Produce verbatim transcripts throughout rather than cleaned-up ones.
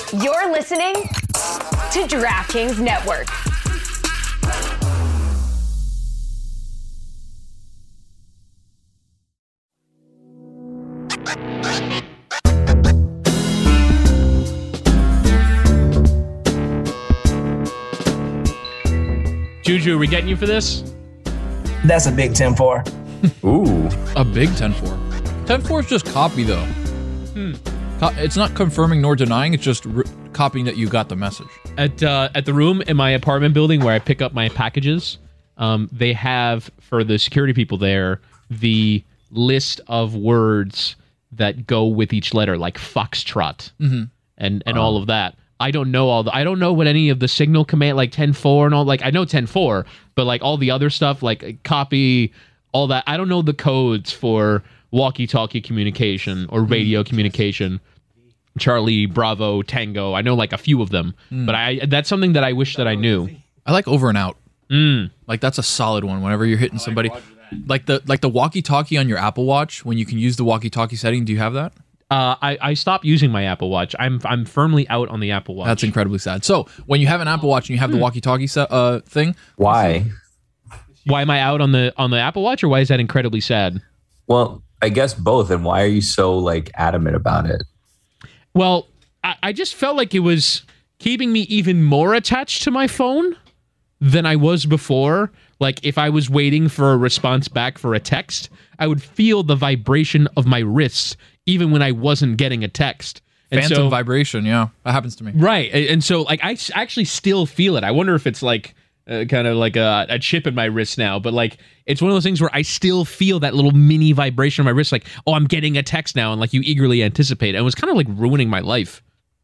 You're listening to DraftKings Network. Juju, are we getting you for this? That's a big ten four. Ooh. A big ten four. ten four is just copy, though. Hmm. Co- It's not confirming nor denying, it's just re- copying that you got the message. At uh, at the room in my apartment building where I pick up my packages, um, they have, for the security people there, the list of words that go with each letter, like foxtrot Mm-hmm. and, and oh. all of that. I don't know all the, I don't know what any of the signal command, like ten four and all, like I know ten four, but like all the other stuff, like copy, all that. I don't know the codes for walkie-talkie communication or radio mm. communication. Charlie, Bravo, Tango. I know like a few of them, mm. but I that's something that I wish that I knew. I like over and out. Mm. Like that's a solid one. Whenever you're hitting somebody, like the like the walkie-talkie on your Apple Watch, when you can use the walkie-talkie setting. Do you have that? Uh, I, I stopped using my Apple Watch. I'm I'm firmly out on the Apple Watch. That's incredibly sad. So when you have an Apple Watch and you have hmm. the walkie-talkie set, uh, thing, why? Why am I out on the on the Apple Watch, or why is that incredibly sad? Well, I guess both. And why are you so like adamant about it? Well, I, I just felt like it was keeping me even more attached to my phone than I was before. Like if I was waiting for a response back for a text, I would feel the vibration of my wrists even when I wasn't getting a text. And Phantom so, vibration, yeah. That happens to me. Right. And so like I actually still feel it. I wonder if it's like uh, kind of like a, a chip in my wrist now, but like it's one of those things where I still feel that little mini vibration on my wrist, like, oh, I'm getting a text now, and like you eagerly anticipate. And it was kind of like ruining my life.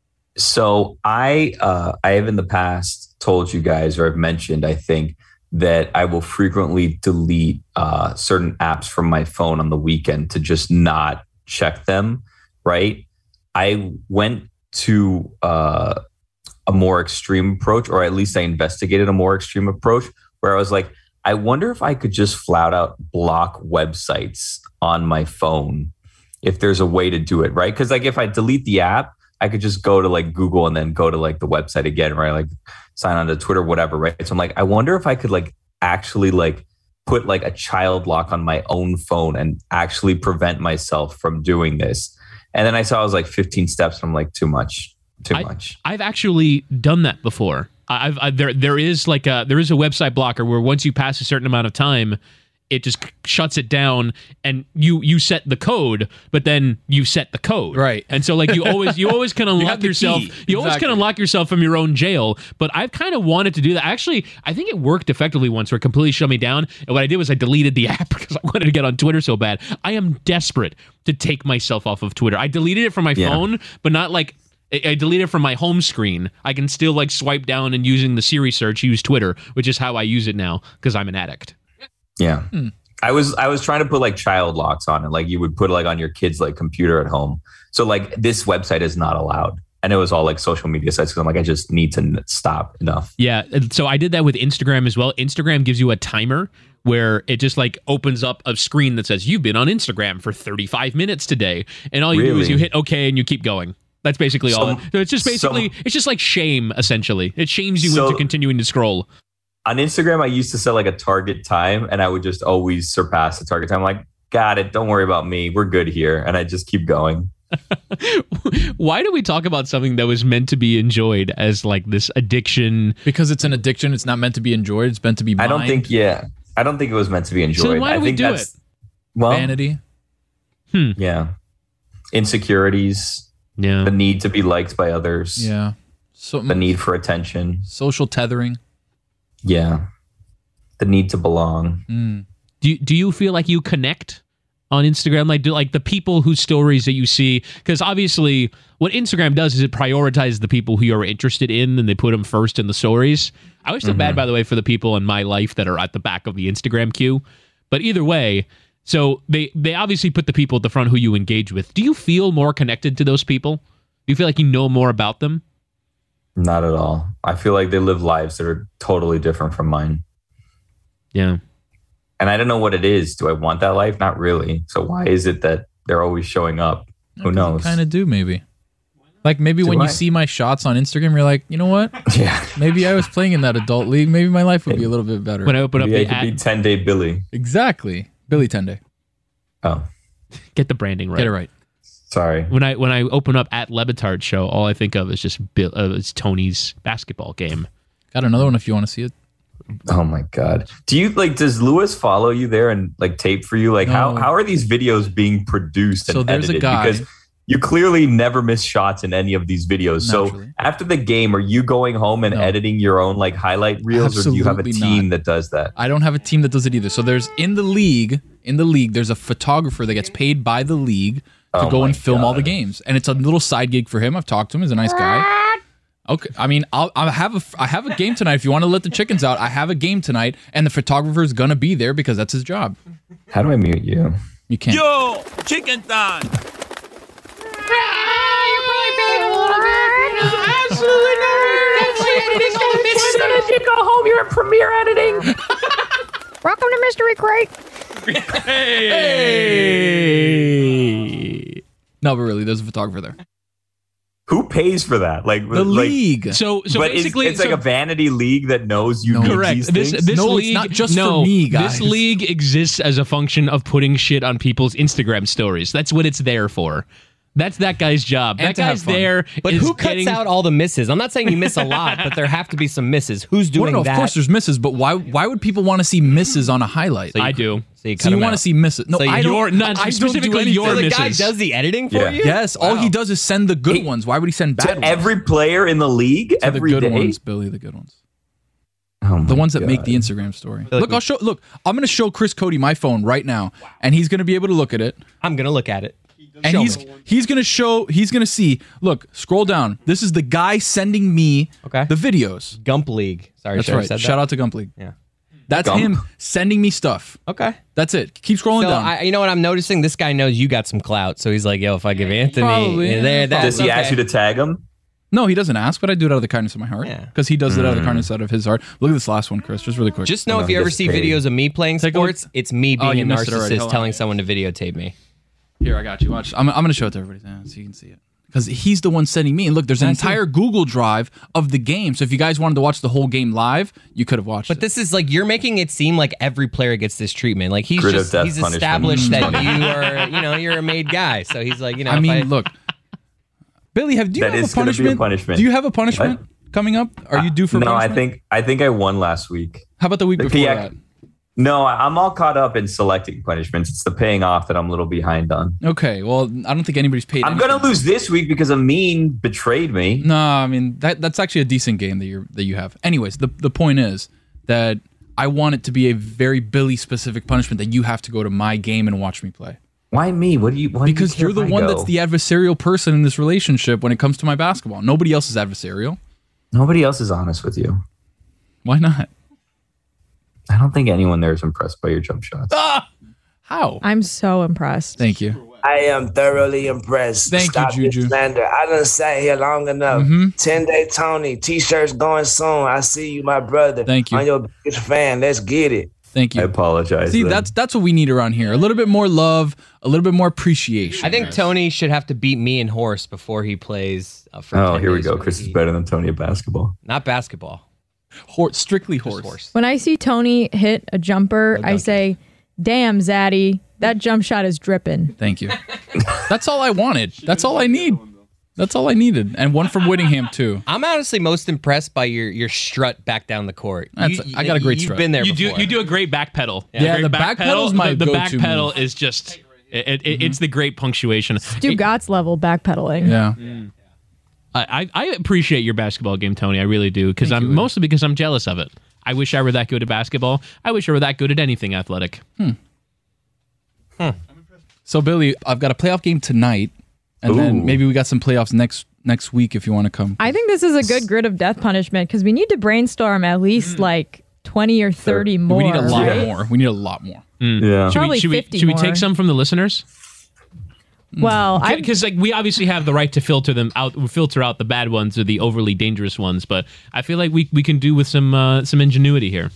So I uh, I have in the past told you guys, or I've mentioned, I think, that I will frequently delete uh, certain apps from my phone on the weekend to just not check them, right? I went to uh, a more extreme approach, or at least I investigated a more extreme approach where I was like, I wonder if I could just flat out block websites on my phone if there's a way to do it, right? Because like if I delete the app, I could just go to like Google and then go to like the website again, right? Like sign on to Twitter, whatever, right? So I'm like, I wonder if I could like actually like put like a child lock on my own phone and actually prevent myself from doing this. And then I saw it was like fifteen steps. And I'm like, too much, too I, much. I've actually done that before. I've I, there there is like a there is a website blocker where once you pass a certain amount of time, it just shuts it down, and you you set the code, but then you set the code, right? And so like you always you always can unlock you yourself. You exactly. always can unlock yourself from your own jail. But I've kind of wanted to do that. Actually, I think it worked effectively once, where it completely shut me down. And what I did was I deleted the app because I wanted to get on Twitter so bad. I am desperate to take myself off of Twitter. I deleted it from my yeah. phone, but not like. I deleted it from my home screen. I can still like swipe down and using the Siri search use Twitter, which is how I use it now because I'm an addict. Yeah. Hmm. I was I was trying to put like child locks on it, like you would put like on your kid's like computer at home. So like this website is not allowed. And it was all like social media sites because I'm like, I just need to n- stop enough. Yeah. So I did that with Instagram as well. Instagram gives you a timer where it just like opens up a screen that says you've been on Instagram for thirty-five minutes today. And all you really? do is you hit OK and you keep going. That's basically so, all. So it's just basically, so, it's just like shame, essentially. It shames you so, into continuing to scroll. On Instagram, I used to set like a target time, and I would just always surpass the target time. I'm like, got it. Don't worry about me. We're good here. And I just keep going. Why do we talk about something that was meant to be enjoyed as like this addiction? Because it's an addiction. It's not meant to be enjoyed. It's meant to be mined. I don't think, yeah. I don't think it was meant to be enjoyed. So why do I we think do that's, it? Well, vanity. Hmm. Yeah. Insecurities. Yeah. The need to be liked by others. Yeah. So, the need for attention. Social tethering. Yeah. The need to belong. Mm. Do you, do you feel like you connect on Instagram? Like, do like the people whose stories that you see? Because obviously what Instagram does is it prioritizes the people who you're interested in and they put them first in the stories. I always feel mm-hmm. bad, by the way, for the people in my life that are at the back of the Instagram queue. But either way, so they, they obviously put the people at the front who you engage with. Do you feel more connected to those people? Do you feel like you know more about them? Not at all. I feel like they live lives that are totally different from mine. Yeah. And I don't know what it is. Do I want that life? Not really. So why is it that they're always showing up? Who knows? Kind of do, maybe. Like maybe Do when I? you see my shots on Instagram, you're like, you know what? Yeah. Maybe I was playing in that adult league. Maybe my life would be a little bit better. When I open up Maybe I the could at, be ten day Billy. Exactly. Billy Tende. Oh, get the branding right. Get it right. sorry. When I when I open up at Lebitard show, all I think of is just Bill, uh, it's Tony's basketball game. Got another one if you want to see it. Oh my god. Do you like? Does Lewis follow you there and like tape for you? Like No. how how are these videos being produced and So there's a edited? guy- Because you clearly never miss shots in any of these videos. Naturally. So after the game, are you going home and No. editing your own like highlight reels, or do you have a Absolutely team not. that does that? I don't have a team that does it either. So there's in the league, in the league, there's a photographer that gets paid by the league to Oh go my and film all the God. games, and it's a little side gig for him. I've talked to him; he's a nice guy. Okay, I mean, I'll, I have a I have a game tonight. If you want to let the chickens out, I have a game tonight, and the photographer is gonna be there because that's his job. How do I mute you? You can't. Yo, chicken time. Go home. You're in premiere editing. Welcome to Mystery Crate. Hey. No, but really, there's a photographer there. Who pays for that? Like The like, league. So so but it's, basically, it's like so- a vanity league that knows you No. need correct. these This things. this No, it's league not just no, for me, This guys. league exists as a function of putting shit on people's Instagram stories. That's what it's there for. That's that guy's job. And that to have guy's fun. there. But is who cuts getting- out all the misses? I'm not saying you miss a lot, but there have to be some misses. Who's Well, doing no, of that? course, there's misses, but why? Why would people want to see misses on a highlight? I do. So you, So you want to see misses? No, So I Your- don't. not I don't do specifically anything. your so the guy misses. does the editing for Yeah. you? Yes, all he Wow. does is send the good He- ones. Why would he send bad to ones? every player in the league To the every good day? ones, Billy. The good ones. Oh my The ones that make God. the Instagram story. like Look, we- I'll show. Look, I'm gonna show Chris Cody my phone right now, and he's gonna be able to look at it, I'm going to look at it. and Show he's me. he's gonna show. He's gonna see. Look, scroll down. This is the guy sending me Okay. the videos. Gump League. Sorry, That's should I have right. said Shout that? out to Gump League. Yeah. That's Gump. him sending me stuff. Okay. That's it. Keep scrolling So down. I, you know what I'm noticing? This guy knows you got some clout, so he's like, "Yo, if I give Anthony, Probably, yeah, there, yeah, that's Does he okay. ask you to tag him? no, he doesn't ask, but I do it out of the kindness of my heart. Yeah. Because he does it out of Mm. the kindness out of his heart. Look at this last one, Chris. Just really quick. Just know No, if he you ever gets see paid. videos of me playing Take a look. sports, it's me Oh, being you a missed it already. narcissist Hold on. telling someone to videotape me. Here, I got you. Watch. I'm, I'm going to show it to everybody yeah, so you can see it. Because he's the one sending me. And look, there's an entire Google Drive of the game. So if you guys wanted to watch the whole game live, you could have watched But it. this is like you're making it seem like every player gets this treatment. Like he's Grid of just death he's punishment. established that Funny. you are, you know, you're a made guy. So he's like, you know, I if mean, look. Billy, have do you That have is a gonna be a punishment? punishment. Do you have a punishment coming up? Are you due for No, I punishment? think I think I won last week. How about the week The before P- that? No, I- I'm all caught up in selecting punishments. It's the paying off that I'm a little behind on. Okay, well, I don't think anybody's paid. I'm anything. gonna lose this week because Amin betrayed me. No, I mean that that's actually a decent game that you that you have. Anyways, the the point is that I want it to be a very Billy specific punishment that you have to go to my game and watch me play. Why me? What do you? Why do you Because care you're the if I one go? that's the adversarial person in this relationship when it comes to my basketball. Nobody else is adversarial. Nobody else is honest with you. Why not? I don't think anyone there is impressed by your jump shots. How? I'm so impressed. Thank you. I am thoroughly impressed. Thank you, Stop Juju. this slander. I done sat here long enough. Mhm. ten day Tony, t-shirts going soon. I see you, my brother. Thank you. I'm your biggest fan. Let's get it. Thank I you. apologize. See, then. that's that's what we need around here. A little bit more love, a little bit more appreciation. I think guys. Tony should have to beat me in horse before he plays. Uh, for Oh, ten here we days go. with Chris me. is better than Tony at basketball. Not basketball. Hor- strictly Just horse. horse. When I see Tony hit a jumper, I say, "Damn, Zaddy, that jump shot is dripping." Thank you. That's all I wanted. That's all I need. That's all I needed. And one from Whittingham too. I'm honestly most impressed by your your strut back down the court. That's- I got a great you've strut. been there You before. do you do a great back pedal. Yeah, Great the back pedal's pedal. my the, the back go-to pedal move. is just it, it, it's the great punctuation. Stu Gott's level backpedaling. Yeah. I, I I appreciate your basketball game, Tony. I really do, because I'm mostly because I'm jealous of it. I wish I were that good at basketball. I wish I were that good at anything athletic. So Billy, I've got a playoff game tonight, and Ooh. then maybe we got some playoffs next next week if you want to come. I think this is a good grid of death punishment because we need to brainstorm at least like twenty or thirty more. we need a lot right? more. We need a lot more. Yeah. Should we, Probably should we, fifty should we more. take some from the listeners? Well, I Because like we obviously have the right to filter them out, filter out the bad ones or the overly dangerous ones. But I feel like we, we can do with some uh, some ingenuity here.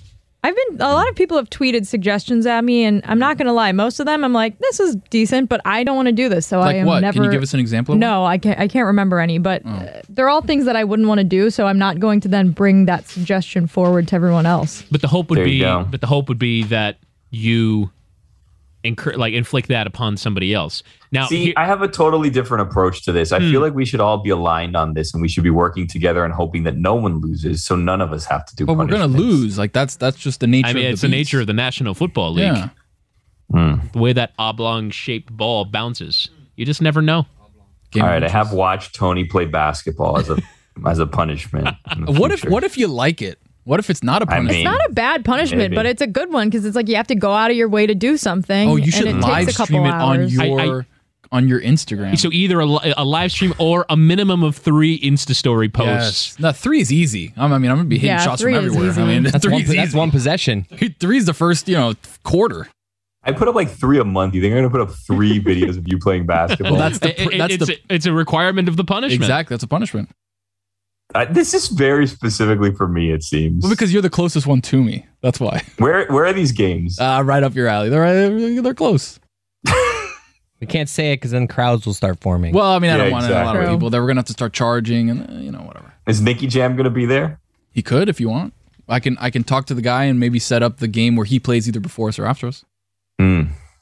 I've been a lot of people have tweeted suggestions at me, and I'm not gonna lie, most of them I'm like, this is decent, but I don't want to do this. So Like I am what? never. Can you give us an example? Of No, I can't. I can't remember any, but Oh. uh, they're all things that I wouldn't want to do. So I'm not going to then bring that suggestion forward to everyone else. But the hope would There you be, go. but the hope would be that you, incur, like inflict that upon somebody else. Now, See, here- I have a totally different approach to this. I Hmm. feel like we should all be aligned on this, and we should be working together and hoping that no one loses, so none of us have to do. But we're gonna punishments. lose. Like that's that's just the nature. I mean, of it's the the beast. nature of the National Football League. Yeah. The way that oblong-shaped ball bounces, you just never know. Game All of right, I inches. have watched Tony play basketball as a as a punishment. in the What if future. what if you like it? What if it's not a I punishment? mean- It's not a bad punishment, Maybe. but it's a good one because it's like you have to go out of your way to do something. oh, you should and it live takes a couple stream it on hours. your I- I- on your Instagram. So either a, li- a live stream or a minimum of three Insta story posts. yes. No, three is easy. I'm- I mean, I'm gonna be hitting Yeah, shots from three is everywhere. easy. I mean, That's, three one, is that's easy. one possession. Three is the first, you know, quarter. I put up like three a month? You think I'm gonna put up three videos of you playing basketball? Well, that's the It- it- that's it's, the a, it's a requirement of the punishment. exactly that's a punishment. Uh, this is very specifically for me. It seems. Well, because you're the closest one to me. That's why. where where are these games? Uh, right up your alley. They're right, they're close. We can't say it because then crowds will start forming. Well, I mean, I Yeah, don't want a lot of exactly. people that we're gonna have to start charging, and uh, you know, whatever. Is Nicky Jam gonna be there? He could if you want. I can I can talk to the guy and maybe set up the game where he plays either before us or after us. Hmm.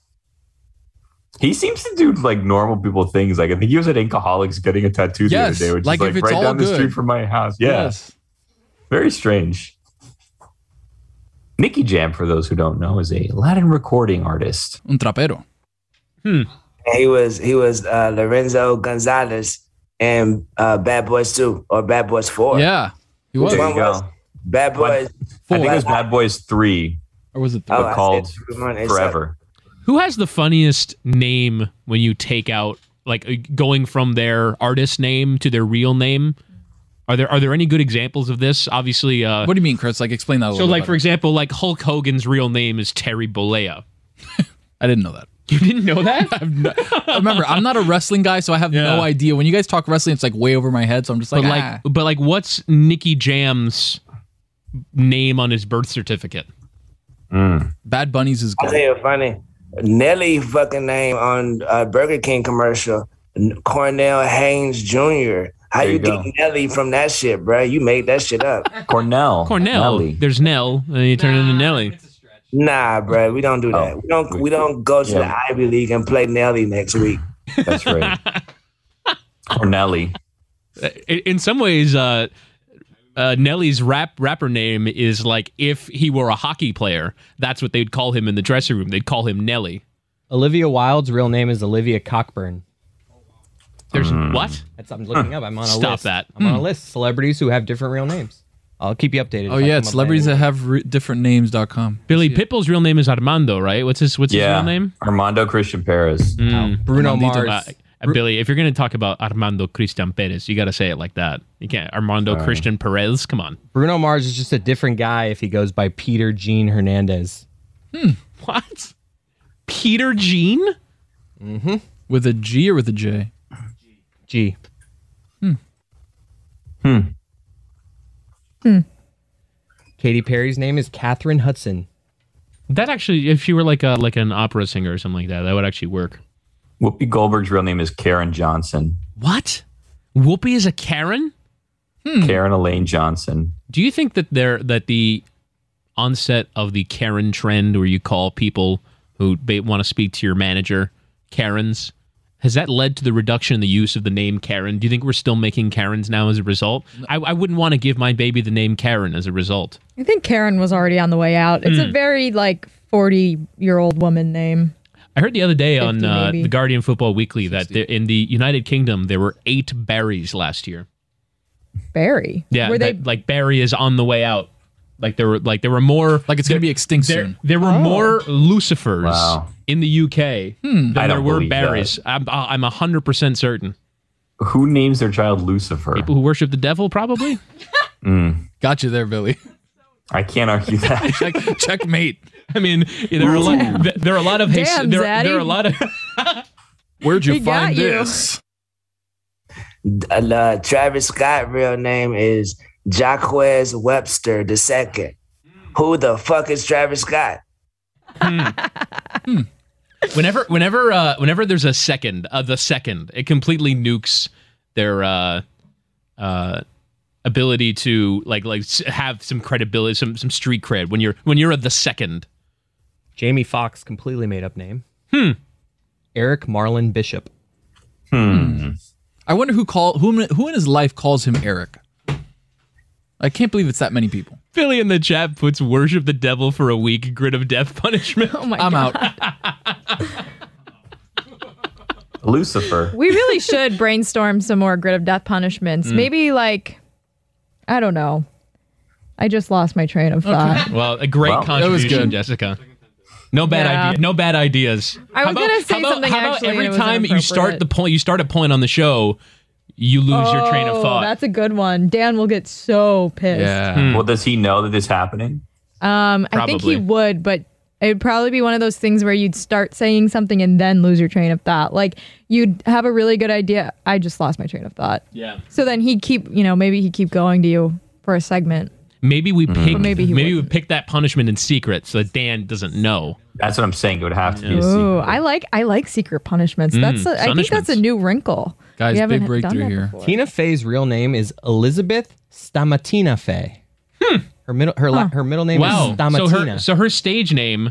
He seems to do like normal people things. Like I think he was at Inkaholics getting a tattoo the Yes, other day, which like is if like it's right all down the good. street from my house. Yeah, Yes. very strange. Nicky Jam, for those who don't know, is a Latin recording artist. Un trapero. He was he was uh, Lorenzo Gonzalez in uh, Bad Boys two or Bad Boys four. Yeah. He was. Which There one you was go. Bad Boys? I think it was Bad Boys three, Or was it Oh, but I called said one. It's Forever. Who has the funniest name when you take out, like, uh, going from their artist name to their real name? Are there are there any good examples of this? Obviously, uh, What do you mean, Chris? Like, explain that a so little like bit for example, like Hulk Hogan's real name is Terry Bollea. I didn't know that. You didn't know that? Remember, I'm not a wrestling guy, so I have Yeah. no idea. When you guys talk wrestling, it's like way over my head, so I'm just like, but like, ah. but like, what's Nicky Jam's name on his birth certificate? Bad Bunnies is I'll good. tell you funny. Nelly fucking name on uh, Burger King commercial, N- Cornell Haynes Junior How There you, you go. get Nelly from that shit, bro? You made that shit up. Cornell. Cornell. Nelly. There's Nell, and then you turn into Nelly. Nah, bro, we don't do that. Oh. We don't. We don't go to Yeah. the Ivy League and play Nelly next week. That's right. Cornelli. In, in some ways, uh, uh, Nelly's rap rapper name is like if he were a hockey player, that's what they'd call him in the dressing room. They'd call him Nelly. Olivia Wilde's real name is Olivia Cockburn. There's what? That's I'm looking up. I'm on a Stop list. that. I'm on a list. Celebrities who have different real names. I'll keep you updated. Oh if I yeah, come it's up celebrities with that any. have re- different names dot com. Billy Pitbull's real name is Armando, right? What's his What's his Yeah. real name? Armando Christian Perez. Mm. Bruno Armandito. Mars. Uh, Billy, if you're going to talk about Armando Christian Perez, you got to say it like that. You can't Armando Christian Perez. Come on. Bruno Mars is just a different guy if he goes by Peter Gene Hernandez. What? Peter Jean? With a G or with a J? G. Hmm. Katy Perry's name is Katherine Hudson. That actually, if she were like a like an opera singer or something like that, that would actually work. Whoopi Goldberg's real name is Karen Johnson. What? Whoopi is a Karen? Karen Elaine Johnson. Do you think that there that the onset of the Karen trend, where you call people who ba- want to speak to your manager Karens, has that led to the reduction in the use of the name Karen? Do you think we're still making Karens now as a result? I, I wouldn't want to give my baby the name Karen as a result. I think Karen was already on the way out. It's Hmm. a very like forty year old woman name. I heard the other day on fifty uh, maybe. the Guardian Football Weekly that there, in the United Kingdom there were eight Barrys last year. Barry. Yeah, Were they? that, like Barry is on the way out. Like there were like there were more Like it's gonna be extinct there, soon. there were Oh. more Lucifers Wow. in the U K than I there don't were believe Barrys. I'm I'm a hundred percent certain. Who names their child Lucifer? People who worship the devil, probably. Got you there, Billy. I can't argue that. Check, checkmate. I mean, there are a lot. There are a lot of. Damn, there, Zaddy. there are a lot of. Where'd you He got find you. this? Uh, Travis Scott real name is Jaquez Webster the second. who the fuck is Travis Scott? Hmm. hmm. Whenever, whenever, uh, whenever there's a second, uh, the second, it completely nukes their uh, uh, ability to like like have some credibility, some some street cred. When you're when you're at the second. Jamie Foxx, completely made up name. Hmm. Eric Marlon Bishop. Hmm. I wonder who call who who in his life calls him Eric. I can't believe it's that many people. Philly in the chat puts worship the devil for a week, grid of death punishment. Oh my I'm God. out. Lucifer. We really should brainstorm some more grid of death punishments. Mm. Maybe like, I don't know. I just lost my train of thought. Well, a great Well, that was contribution, good. Jessica. No bad Yeah. idea. No bad ideas. I was How about- gonna say how about, something How about actually, and every it was time you start inappropriate. the point, you start a point on the show, you lose your train of Oh, thought. That's a good one. Dan will get so pissed. Yeah. Well, does he know that this is happening? Um, I think he Probably. would, but it would probably be one of those things where you'd start saying something and then lose your train of thought. Like you'd have a really good idea. I just lost my train of thought. Yeah. So then he'd keep, you know, maybe he'd keep going to you for a segment. Maybe we pick. But maybe he maybe we wouldn't. pick that punishment in secret so that Dan doesn't know. That's what I'm saying. It would have to be a Ooh, secret. I like I like secret punishments. Mm, That's a, I think that's a punishments. new wrinkle. Guys, We haven't big done breakthrough that here. before. Tina Fey's real name is Elizabeth Stamatina Fey. Her middle her la- her middle name Wow. is So Stamatina. her so her stage name,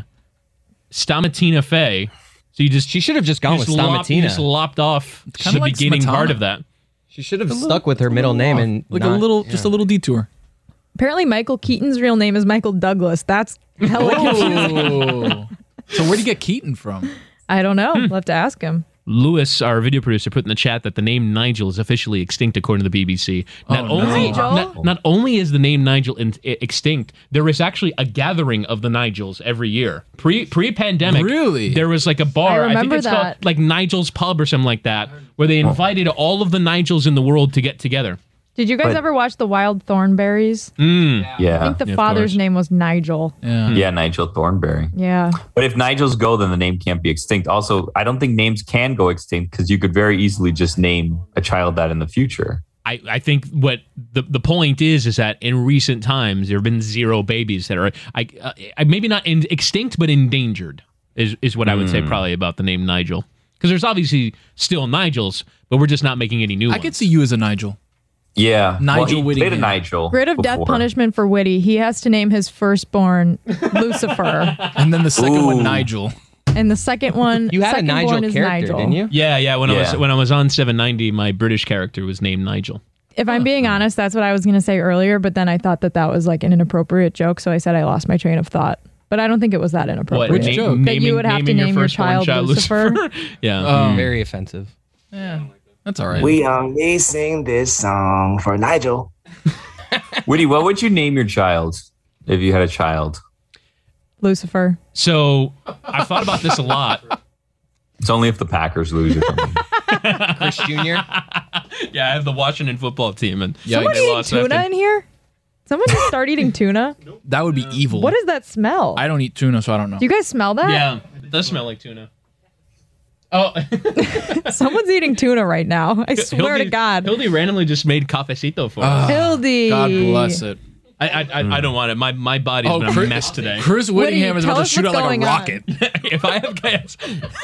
Stamatina Fey. So you just she should have just gone you with just lopped, you Stamatina. just lopped off kinda the like beginning Smetana. part of that. She should have stuck with her middle name and like a not- little, yeah. just a little detour. Apparently Michael Keaton's real name is Michael Douglas. That's hella confusing. Oh. So where do you get Keaton from? I don't know. We'll have to ask him. Lewis, our video producer, put in the chat that the name Nigel is officially extinct according to the B B C. Not Oh, no. only Nigel? not, not only is the name Nigel in, i- extinct, there is actually a gathering of the Nigels every year. Pre pre pandemic, Really? there was like a bar. I think remember it's that. called like Nigel's Pub or something like that, where they invited all of the Nigels in the world to get together. Did you guys But- ever watch The Wild Thornberries? Mm. Yeah. I think the Yeah, of father's course. name was Nigel. Yeah. Yeah, Nigel Thornberry. Yeah. But if Nigels go, then the name can't be extinct. Also, I don't think names can go extinct because you could very easily just name a child that in the future. I, I think what the, the point is is that in recent times there have been zero babies that are I, uh, I maybe not in, extinct but endangered is is what I would say probably about the name Nigel, because there's obviously still Nigels, but we're just not making any new I ones. could see you as a Nigel. Yeah. Nigel well, he played a Whittingham. Nigel. Grid of death before. punishment for Whitty. He has to name his firstborn Lucifer. And then the second Ooh. one, Nigel. And the second one, You had a second Nigel born is character, Nigel. didn't you? Yeah, yeah. When I was Yeah. when I was on seven ninety, my British character was named Nigel. If I'm being honest, that's what I was going to say earlier, but then I thought that that was like an inappropriate joke, so I said I lost my train of thought. But I don't think it was that inappropriate. Which joke? That you would have to naming name your firstborn child Lucifer? yeah. Um, Very offensive. Yeah. That's all right. We only sing this song for Nigel. Whitty, what would you name your child if you had a child? Lucifer. So I thought about this a lot. It's only if the Packers lose or something. Chris Junior Yeah, I have the Washington football team, and Yeah, Someone they eating lost tuna after- in here? Someone just start eating tuna? That would be evil. What does that smell? I don't eat tuna, so I don't know. Do you guys smell that? Yeah, it does smell like tuna. Oh, Someone's eating tuna right now. I swear to God. Hildy randomly just made cafecito for us. Ah, Hildy. God bless it. I I, I, I don't want it. My my body's Oh, been a Chris- mess today. Chris Whittingham is tell about to us shoot out what's like a going on. rocket. if I have gas,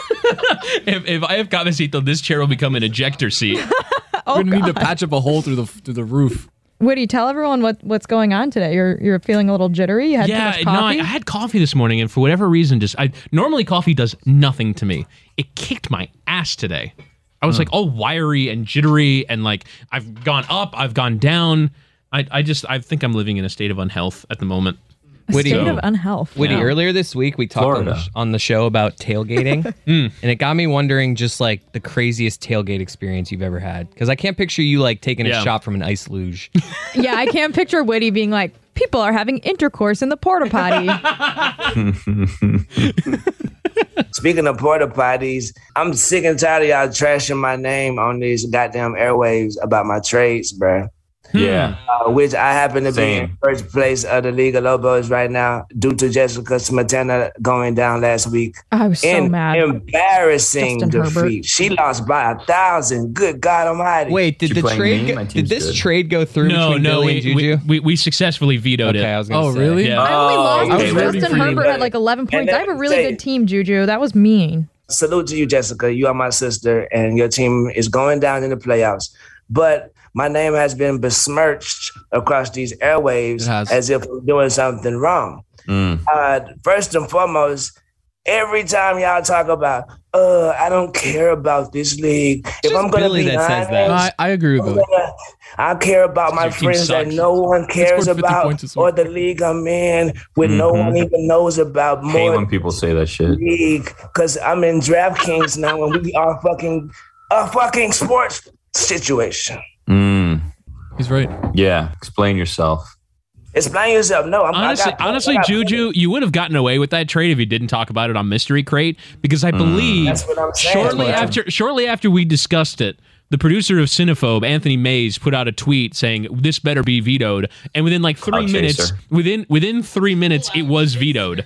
if, if I have cafecito, this chair will become an ejector seat. Oh, We're gonna need to God. patch up a hole through the through the roof. Woody, tell everyone what, what's going on today. You're you're feeling a little jittery. You had yeah, too much no, I, coffee. I had coffee this morning, and for whatever reason, just I normally coffee does nothing to me. It kicked my ass today. I was like all wiry and jittery, and like I've gone up, I've gone down. I I just I think I'm living in a state of unhealth at the moment. a Whitty, state of unhealth. Whitty, Yeah. earlier this week we talked on the, Florida. sh- on the show about tailgating, and it got me wondering just like the craziest tailgate experience you've ever had. Because I can't picture you like taking Yeah. a shot from an ice luge. Yeah, I can't picture Whitty being like, people are having intercourse in the porta potty. Speaking of porta potties, I'm sick and tired of y'all trashing my name on these goddamn airwaves about my trades, bruh. Yeah. Uh, which I happen to Same. be in first place of the League of Lobos right now due to Jessica Smetana going down last week. I was so In mad. embarrassing Justin defeat. Herbert. She lost by a thousand. Good God Almighty. Wait, did You the playing trade? me? Go, My did team's this good. trade go through No, between no, Billy and we, Juju? we, we we successfully vetoed okay, it. I was gonna Oh, say. really? Yeah. I only lost okay. I was because rooting Justin for you. Herbert had like eleven points. I have a really let me good team, Juju. That was mean. Salute to you, Jessica. You are my sister, and your team is going down in the playoffs. But my name has been besmirched across these airwaves It has. as if I'm doing something wrong. Mm. Uh, first and foremost, every time y'all talk about, uh, I don't care about this league. If Just I'm gonna Billy be that says that. honest, I, I agree with Billy. I care about my Your team friends that sucks. no one cares scored fifty about, points this week. or the league I'm in, when no Mhm. one even knows about Hate more when people say that shit. league. Because I'm in DraftKings now, and we are fucking a fucking sports situation. Mm. He's right. Yeah. Explain yourself. Explain yourself. No, I'm Honestly, I got, honestly, I got- Juju, you would have gotten away with that trade if you didn't talk about it on Mystery Crate, because I believe That's what I'm saying. shortly man. after shortly after we discussed it, the producer of Cinephobe, Anthony Mays, put out a tweet saying this better be vetoed, and within like three Cloud minutes, chaser. within within three minutes, it was vetoed.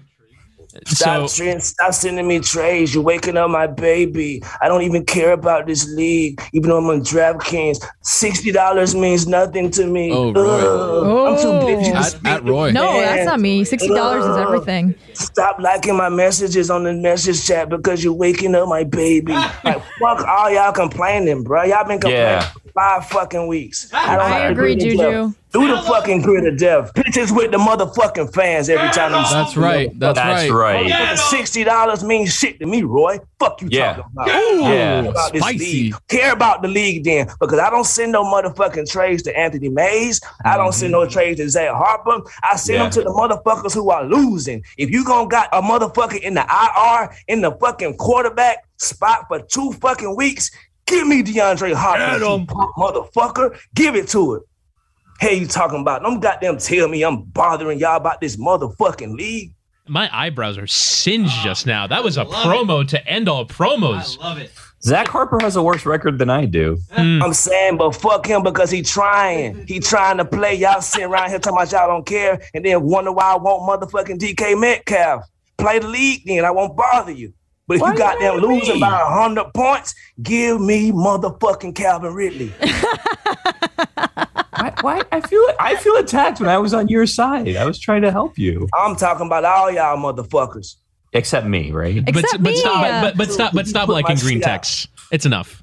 Stop, So tre- stop sending me trades. You're waking up my baby. I don't even care about this league, even though I'm on DraftKings. Sixty dollars means nothing to me. Oh, Roy. Ugh, I'm too busy. to At, speak at with Roy. No, fans. that's not me. Sixty dollars is everything. Stop liking my messages on the message chat because you're waking up my baby. Like, fuck all y'all complaining, bro. Y'all been complaining Yeah. for five fucking weeks. I don't I have to agree, do the Juju. death. Do the fucking grid of death. Pictures with the motherfucking fans every time you That's right. That's, That's right. right. Sixty dollars means shit to me, Roy. Fuck you Yeah. talking about. Yeah. Care about this Spicy. league. Care about the league then, because I don't send no motherfucking trades to Anthony Mays. I don't send no trades to Zach Harper. I send Yeah. them to the motherfuckers who are losing. If you gonna got a motherfucker in the I R in the fucking quarterback spot for two fucking weeks, give me DeAndre Hopkins, you punk motherfucker. Give it to it. Hey, you talking about? Don't goddamn tell me I'm bothering y'all about this motherfucking league. my eyebrows are singed just now. That was a promo to end all promos. Zach Harper has a worse record than I do. I'm saying, but fuck him because he trying. He trying to play. Y'all sitting around here talking about y'all don't care and then wonder why I want motherfucking D K Metcalf. Play the league then. I won't bother you. But if Why you got them you mad at losing me? by one hundred points, give me motherfucking Calvin Ridley. Why, why? I feel I feel attacked when I was on your side. I was trying to help you, I'm talking about all y'all motherfuckers. except me, right? But, Except but, me. stop, but, but, but stop, but stop Put my liking green shit out. text. It's enough.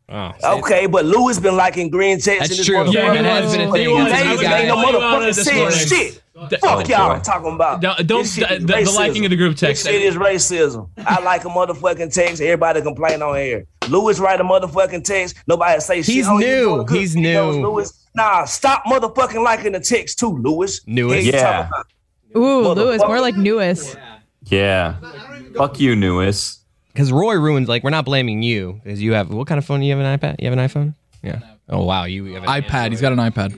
Okay, but Lewis been liking green text. That's in this true. motherfucker. Yeah, that has been a But thing. you That's ain't- a guy. ain't no You on it motherfucker this saying morning. shit. D- Fuck Oh, y'all boy. talking about. Don't, don't This shit the, is the racism. liking of the group text. This shit is racism. I like a motherfucking text. Everybody complain on air. Lewis write a motherfucking text. Nobody say shit. He's Oh, you new. doing good He's videos, new. Lewis. Nah, stop motherfucking liking the text too, Lewis. Newest? Yeah, you Yeah. talking about- Ooh, Lewis, Motherfucker. more like newest. Yeah. Fuck you, Newis. Because Roy ruins. Like, we're not blaming you because you have what kind of phone? You have an iPad? You have an iPhone? Yeah. Oh wow, you have an iPad. He's got an iPad.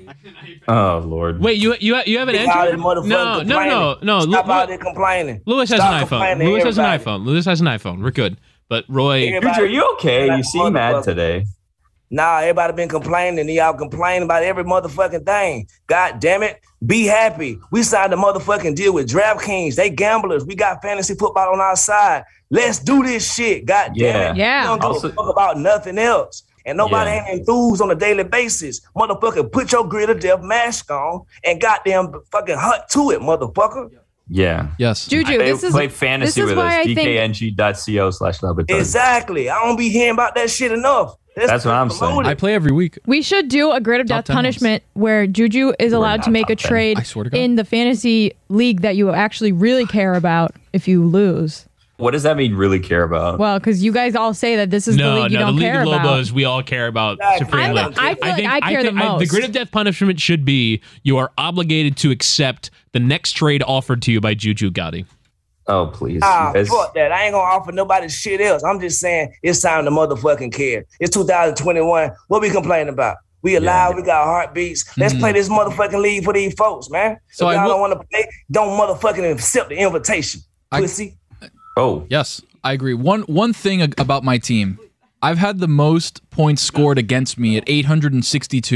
Oh Lord. Wait, you you you have an Big out Android? there motherfucker No, no, no, complaining. no. Stop Lu- out there complaining. Lewis has Stop an iPhone. complaining, Lewis has an everybody. iPhone. Lewis has an iPhone. We're good. But Roy, Everybody- Dude, are you okay? You seem mad Motherfucker. today. Nah, everybody been complaining. And y'all complaining about every motherfucking thing. God damn it. Be happy. We signed a motherfucking deal with DraftKings. They gamblers. We got fantasy football on our side. Let's do this shit. God damn it. Yeah. We don't give Also- a fuck about nothing else. And nobody Yeah. ain't enthused on a daily basis. Motherfucker, put your grid of death mask on and goddamn fucking hunt to it, motherfucker. Yeah. Yes. Juju, They this is play fantasy this is with why us. I think dkng.co slash Lubbock. Exactly. I don't be hearing about that shit enough. Let's That's what I'm saying. promote it. I play every week. we should do a grid of Top death ten punishment where Juju is allowed to not make a top ten. trade I swear to God. in the fantasy league that you actually really care about if you lose. What does that mean? Really care about? Well, because you guys all say that this is the no, league you no, the don't League care of about. Lobos, we all care about Exactly. supremely. I'm- I feel like I care the think- the most. grid of death punishment should be you are obligated to accept the next trade offered to you by Juju Gotti. Oh please. Ah, You guys- fuck that. I ain't gonna offer nobody shit else. I'm just saying it's time to motherfucking care. It's two thousand twenty-one. What we complaining about? We alive, we got heartbeats. Let's play this motherfucking league for these folks, man. So if I y'all will- don't want to play, don't motherfucking accept the invitation. I- Pussy. oh. Yes, I agree. One one thing ag- about my team, I've had the most points scored against me at eight hundred sixty-two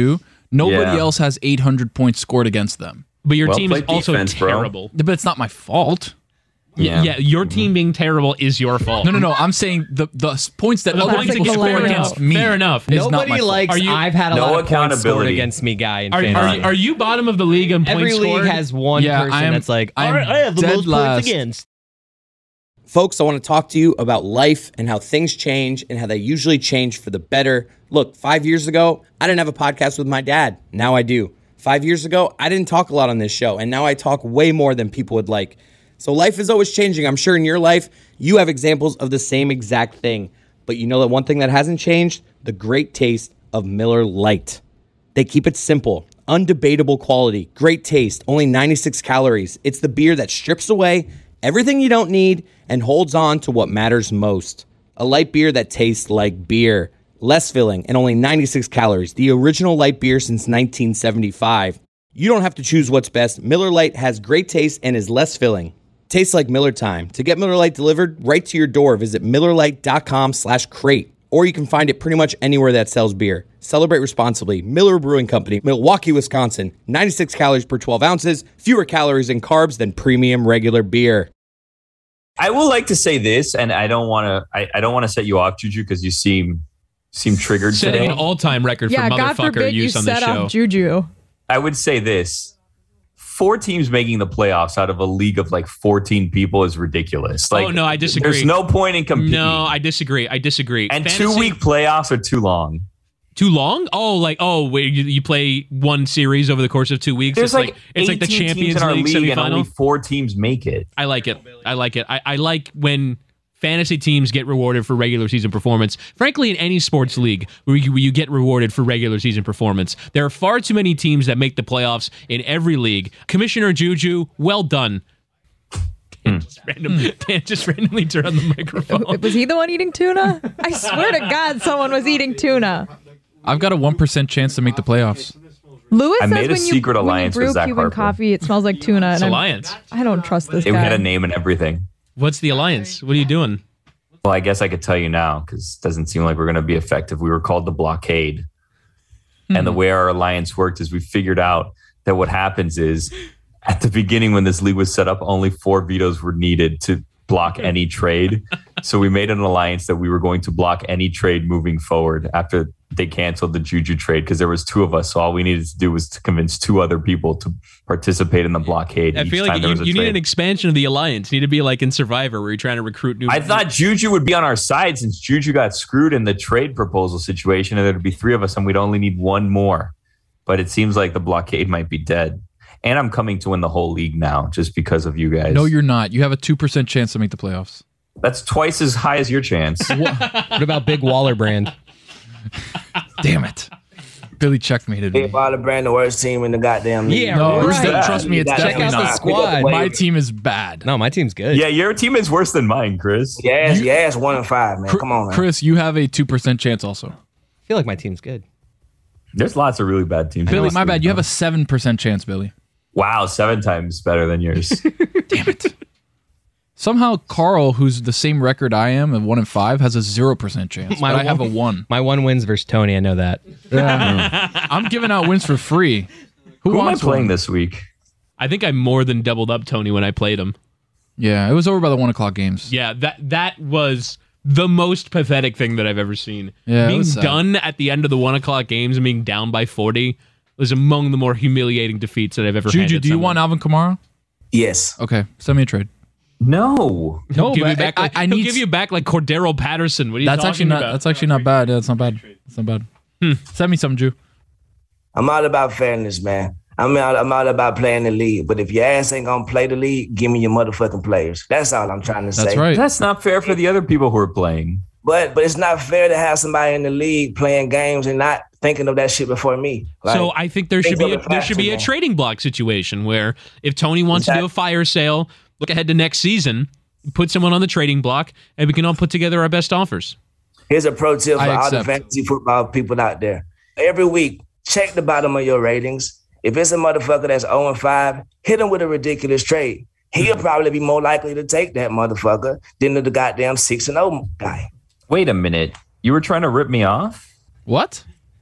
Nobody Yeah. else has eight hundred points scored against them. But your Well team is played also defense, bro. terrible. But it's not my fault. Yeah. yeah, your team being terrible is your fault. No, no, no. I'm saying the the s- points that The other points people that score fair against enough. me. Fair enough. is not my Nobody fault. likes. Are you- I've had a No lot of points scored accountability. against me, guy. In Are, fantasy. are, are you bottom of the league in points Every league scored? has one Yeah, person I am- that's like, I am all right, I have the dead most last. points against. Folks, I want to talk to you about life and how things change and how they usually change for the better. Look, five years ago, I didn't have a podcast with my dad. Now I do. Five years ago, I didn't talk a lot on this show, and now I talk way more than people would like. So life is always changing. I'm sure in your life, you have examples of the same exact thing. But you know that one thing that hasn't changed? The great taste of Miller Lite. They keep it simple, undebatable quality, great taste, only ninety-six calories. It's the beer that strips away everything you don't need and holds on to what matters most. A light beer that tastes like beer. Less filling and only ninety-six calories. The original light beer since nineteen seventy-five. You don't have to choose what's best. Miller Lite has great taste and is less filling. Tastes like Miller time. To get Miller Lite delivered right to your door, visit MillerLite.com slash crate. Or you can find it pretty much anywhere that sells beer. Celebrate responsibly. Miller Brewing Company, Milwaukee, Wisconsin. ninety-six calories per twelve ounces. Fewer calories and carbs than premium regular beer. I will like to say this, and I don't want to. I, I don't want to set you off, Juju, because you seem seem triggered Setting today. an all-time record Yeah, for God motherfucker forbid you use on this set show. off Juju. I would say this: four teams making the playoffs out of a league of like fourteen people is ridiculous. Like, oh no, I disagree. There's no point in competing. No, I disagree. I disagree. and Fantasy- two-week playoffs are too long. Too long? Oh, like oh, wait, you, you play one series over the course of two weeks. There's it's like, like it's like the eighteen teams Champions in our League league, and only semifinal. four teams make it. I like it. I like it. I, I like when fantasy teams get rewarded for regular season performance. Frankly, in any sports league where you, where you get rewarded for regular season performance, there are far too many teams that make the playoffs in every league. Commissioner Juju, well done. Dan just, random, Dan just randomly turned on the microphone. Was he the one eating tuna? I swear to God, someone was eating tuna. I've got a one percent chance to make the playoffs. Lewis I says made a when you, secret when you alliance with brew Zach Cuban Harper. coffee, it smells like tuna. It's and I'm- alliance. I don't trust this They guy. had a name and everything. What's the alliance? What are you doing? Well, I guess I could tell you now because it doesn't seem like we're going to be effective. We were called the Blockade. Hmm. And the way our alliance worked is we figured out that what happens is at the beginning when this league was set up, only four vetoes were needed to block any trade. So we made an alliance that we were going to block any trade moving forward after they canceled the Juju trade because there was two of us. So all we needed to do was to convince two other people to participate in the blockade. I each feel time like there you, was a you need trade. an expansion of the alliance. You need to be like in Survivor where you're trying to recruit new. I thought Juju would be on our side since Juju got screwed in the trade proposal situation, and there'd be three of us, and we'd only need one more. But it seems like the Blockade might be dead. And I'm coming to win the whole league now just because of you guys. No, you're not. You have a two percent chance to make the playoffs. That's twice as high as your chance. What about Big Waller brand? Damn it. Billy checkmated me. Big Baller Brand, the worst team in the goddamn league. Yeah, No, right. it's- trust me, it's Check definitely out the not. squad. My team is bad. No, my team's good. Yeah, your team is worse than mine, Chris. Yeah, ass, yeah, ass one and five, man. Come on, man. Chris, you have a two percent chance also. I feel like my team's good. There's lots of really bad teams. Billy, my bad. You have a seven percent chance, Billy. Wow, seven times better than yours. Damn it. Somehow Carl, who's the same record I am, of one and five, has a zero percent chance. My but I have a one- one. My one wins versus Tony. I know that. I'm giving out wins for free. Who, Who am I wants playing one? this week? I think I more than doubled up Tony when I played him. Yeah, it was over by the one o'clock games. Yeah, that that was the most pathetic thing that I've ever seen. Yeah, it being was sad. done at the end of the one o'clock games and being down by forty was among the more humiliating defeats that I've ever. Juju, handed do you someone. want Alvin Kamara? Yes. Okay, send me a trade. No. He'll No, give you but back I- like, I he'll need give s- you back like Cordero Patterson. What are you That's talking actually not. about? That's actually not bad. Yeah, that's not bad. That's not bad. Hmm. Send me some, Jew. I'm all about fairness, man. I'm all, I'm all about playing the league. But if your ass ain't gonna play the league, give me your motherfucking players. That's all I'm trying to say. That's right. That's not fair for the other people who are playing. But but it's not fair to have somebody in the league playing games and not thinking of that shit before me. Like, So I think there should things be are a, there should be a factor, man. trading block situation where if Tony wants to do a fire sale, look ahead to next season, put someone on the trading block, and we can all put together our best offers. Here's a pro tip for I all the accept. fantasy football people out there. Every week, check the bottom of your ratings. If it's a motherfucker that's oh and five, hit him with a ridiculous trade. He'll probably be more likely to take that motherfucker than the goddamn six and oh guy. Wait a minute. You were trying to rip me off? What?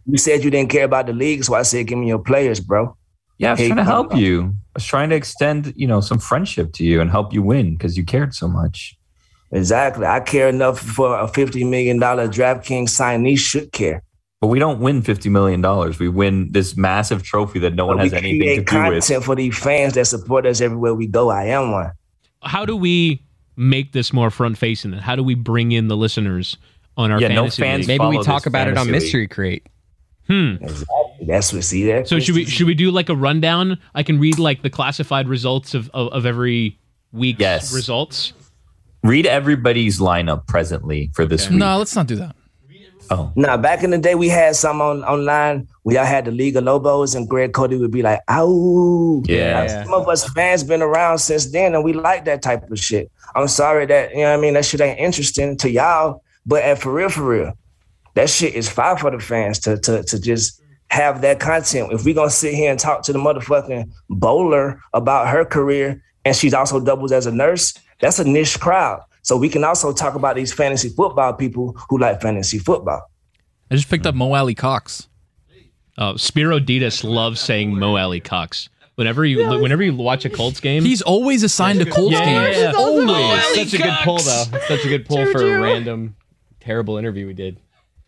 You said you didn't care about the league, so I said, give me your players, bro. Yeah, I was Hey, trying to help come on. you. I was trying to extend, you know, some friendship to you and help you win because you cared so much. Exactly. I care enough for a fifty million dollars DraftKings signee should care. But we don't win fifty million dollars. We win this massive trophy that no one But has we anything to create do with. content for these fans that support us everywhere we go. I am one. How do we make this more front-facing? How do we bring in the listeners on our Yeah, no fantasy fans league? Maybe we follow talk this about it on fantasy league. Mystery Crate. Hmm. Exactly. That's what. See that. So should we should we do like a rundown? I can read like the classified results of of, of every week's Yes. results. Read everybody's lineup presently for this week. No, let's not do that. Oh, Now, back in the day, we had some on online. We all had the League of Lobos, and Greg Cody would be like, "Ow!" Yeah. Like, some of us fans been around since then, and we like that type of shit. I'm sorry that you know what I mean that shit ain't interesting to y'all, but at for real, for real, that shit is fire for the fans to to to just have that content. If we gonna sit here and talk to the motherfucking bowler about her career, and she's also doubles as a nurse, that's a niche crowd. So we can also talk about these fantasy football people who like fantasy football. I just picked up Mo Alley Cox. Uh, Spiro Ditas loves saying Mo Alley Cox. Whenever you whenever you watch a Colts game, He's always assigned to Colts Yeah, games. yeah, yeah. Always. Such a good pull, though. Such a good pull for Juju. a random, terrible interview we did.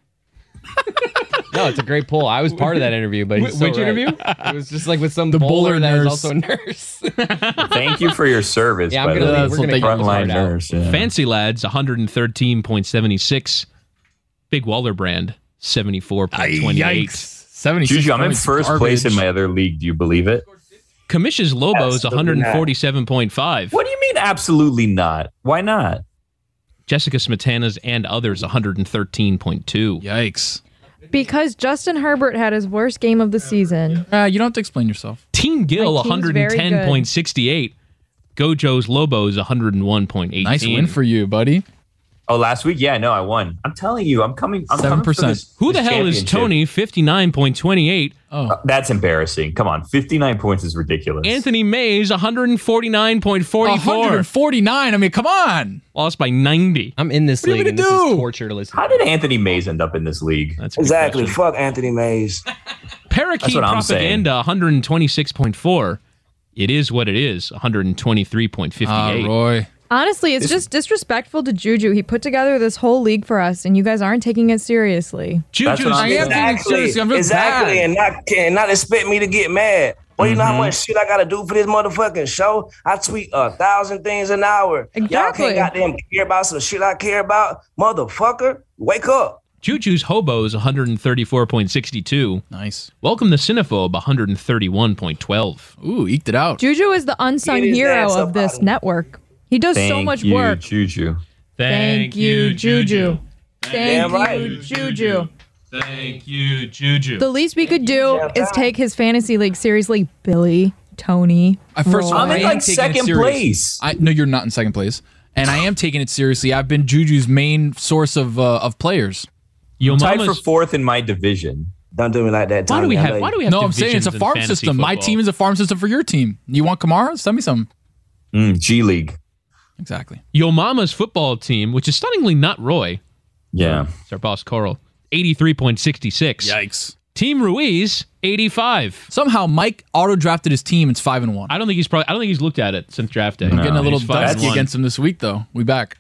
No, it's a great pull. I was part of that interview, but he's Wh- so which right. interview? It was just like with some The bowler, bowler that was nurse. also a nurse. thank you for your service. Yeah, I'm by gonna the way. leave. We're gonna Thank cut you. this Frontline part out. nurse. Yeah. Fancy Lads one thirteen point seven six, Big Waller Brand seventy-four point two eight, seventy-six Juju, I'm in points, first garbage. place in my other league. Do you believe it? Commission's Lobos Absolutely not. one forty-seven point five, What do you mean absolutely not? Why not? Jessica Smetana's and others one thirteen point two. Yikes. Because Justin Herbert had his worst game of the season. Uh, you don't have to explain yourself. Team Gill My team's very one ten point six eight, Gojo's Lobos one oh one point eight. Nice win for you, buddy. Oh, last week? Yeah, no, I won. I'm telling you, I'm coming. I'm seven coming for percent. this- Who the this hell is championship. Tony fifty-nine point two eight? Oh, Uh, That's embarrassing. Come on, fifty-nine points is ridiculous. Anthony Mays one forty-nine point four four, one forty-nine. I mean, come on. lost by ninety. I'm in this What are you league, and gonna this is do? torture to listen How to. did Anthony Mays end up in this league? That's a good Exactly. question. Fuck Anthony Mays. Parakeet That's what I'm saying. Propaganda one twenty-six point four. It is what it is. one twenty-three point five Ah, eight. Roy. Honestly, it's just disrespectful to Juju. He put together this whole league for us, and you guys aren't taking it seriously. That's what I'm I am saying. taking it seriously. I'm just exactly, bad. and not and not expect me to get mad. Well, you know Mm-hmm. how much shit I gotta do for this motherfucking show? I tweet a thousand things an hour. Y'all Exactly. can't goddamn care about some shit I care about, motherfucker. Wake up. Juju's Hobos one thirty-four point six two. Nice. Welcome to Cinephobe one thirty-one point twelve. Ooh, eked it out. Juju is the unsung Get his hero ass of up this out of- network. He does Thank so much you, work. Juju. Thank you, Juju. Thank Damn you, right. Juju. Thank you, Juju. The least we could do Damn is right. take his fantasy league seriously. Billy, Tony, I first of all, Roy. I'm in I am like taking it second serious. place. I no, you're not in second place, and I am taking it seriously. I've been Juju's main source of uh, of players. Yo Tied for mama's, fourth in my division. Don't do me like that. why do Tommy. we I have? love you. Why do we have? No, I'm saying it's a divisions in farm fantasy system. My football? team is a farm system for your team. You want Kamara? Send me some. Mm, G League. Exactly. Yo Mama's football team, which is stunningly not Roy. Yeah. It's our boss Coral. eighty-three point six six. Yikes. Team Ruiz eighty-five. Somehow Mike auto drafted his team. It's five and one. I don't think he's probably. I don't think he's looked at it since draft day. I'm getting a little He's five and dusty one. against him this week, though. We back.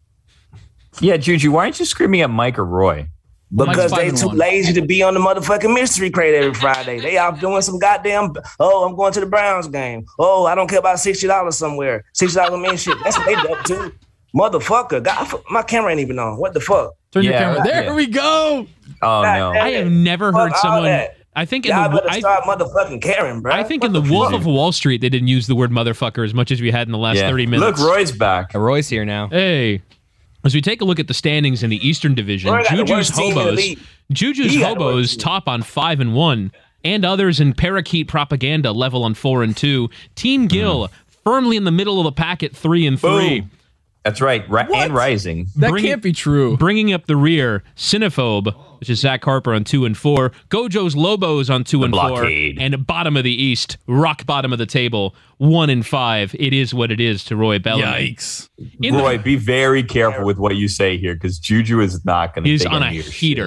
Yeah, Juju, why aren't you screaming at Mike or Roy? Because Mike's five they and too one. lazy to be on the motherfucking mystery crate every Friday. They out doing some goddamn, oh, I'm going to the Browns game. Oh, I don't care about sixty dollars somewhere. sixty dollars mean shit. That's what they up to. Motherfucker. God, my camera ain't even on. What the fuck? Turn your Yeah, camera. There yeah. we go. Oh, God no. damn I it. have never Fuck heard all someone. that. I think in Y'all the. better I, start motherfucking caring, bro. I think in the Wolf of Wall Street they didn't use the word motherfucker as much as we had in the last Yeah. thirty minutes. Look, Roy's back. Roy's here now. Hey. As we take a look at the standings in the Eastern Division, Roy got the Juju's worst team in the Hobos, league. Juju's He got the Hobos worst team. top on five and one, and others in Parakeet Propaganda level on four and two. Team Gill firmly in the middle of the pack at three and three. Boom. That's right. Ri- and rising. That Bring- can't be true. Bringing up the rear, Cinephobe, which is Zach Harper on two and four, Gojo's Lobos on two The and blockade. four, and bottom of the East, rock bottom of the table, one and five. It is what it is to Roy Bellamy. Yikes. In the- Roy, be very careful with what you say here because Juju is not going to He's take on a any of your heater. shit.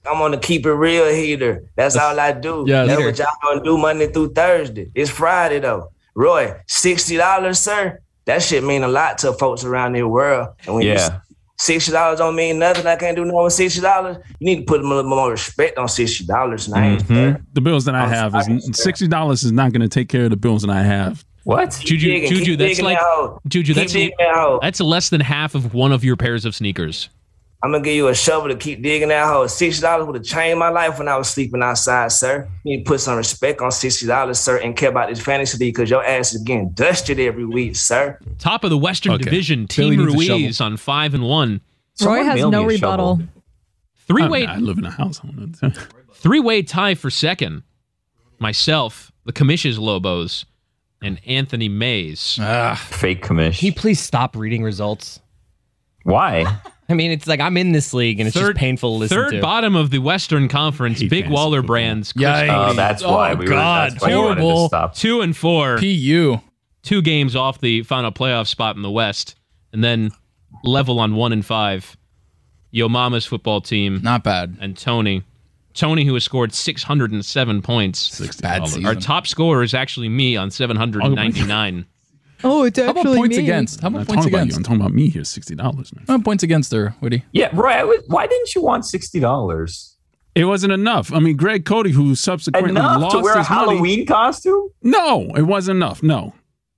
I'm on the keep it real heater. That's all I do. Yeah, That's leader. what y'all gonna do Monday through Thursday. It's Friday though. Roy, sixty dollars, sir. That shit mean a lot to folks around the world. And when Yeah. you sixty dollars don't mean nothing. I can't do nothing with sixty dollars. You need to put a little more respect on sixty dollars. Mhm. The bills that I I'm have sorry, is sir. sixty dollars is not going to take care of the bills that I have. What? Juju, digging, Juju, keep that's digging like that hole. Juju, Keep that's digging that hole. that's less than half of one of your pairs of sneakers. I'm gonna give you a shovel to keep digging that hole. Sixty dollars would have changed my life when I was sleeping outside, sir. You need to put some respect on sixty dollars, sir, and care about this fantasy league because your ass is getting dusted every week, sir. Top of the Western Okay. Division, Billy Team needs a Ruiz on five and one. Roy Someone has mail no me a rebuttal. shovel. Three I, way I live in a house. I don't know. three way tie for second. Myself, the Commissions Lobos, and Anthony Mays. Ah, Fake commish. Can you please stop reading results? Why? I mean, it's like I'm in this league and it's just painful to listen third to. bottom of the Western Conference, Hate Big fantasy Waller football. Brands. Chris Yikes. Oh, Cody. that's why Oh, we God, were. That's why you wanted to horrible. stop. Two and four. P U. Two games off the final playoff spot in the West, and then level on one and five. Yo Mama's football team Not bad. and Tony. Tony, who has scored six hundred seven points. Bad $60. season. Our top scorer is actually me on seven hundred ninety-nine. Oh, it's How actually about points me. against? How I'm about not points talking about you. against? I'm talking about me here. Sixty dollars, man. How about points against there, Woody? Yeah, Roy. I was, why didn't you want sixty dollars? It wasn't enough. I mean, Greg Cody, who subsequently Enough lost to wear a his money. Halloween costume? No, it wasn't enough. No.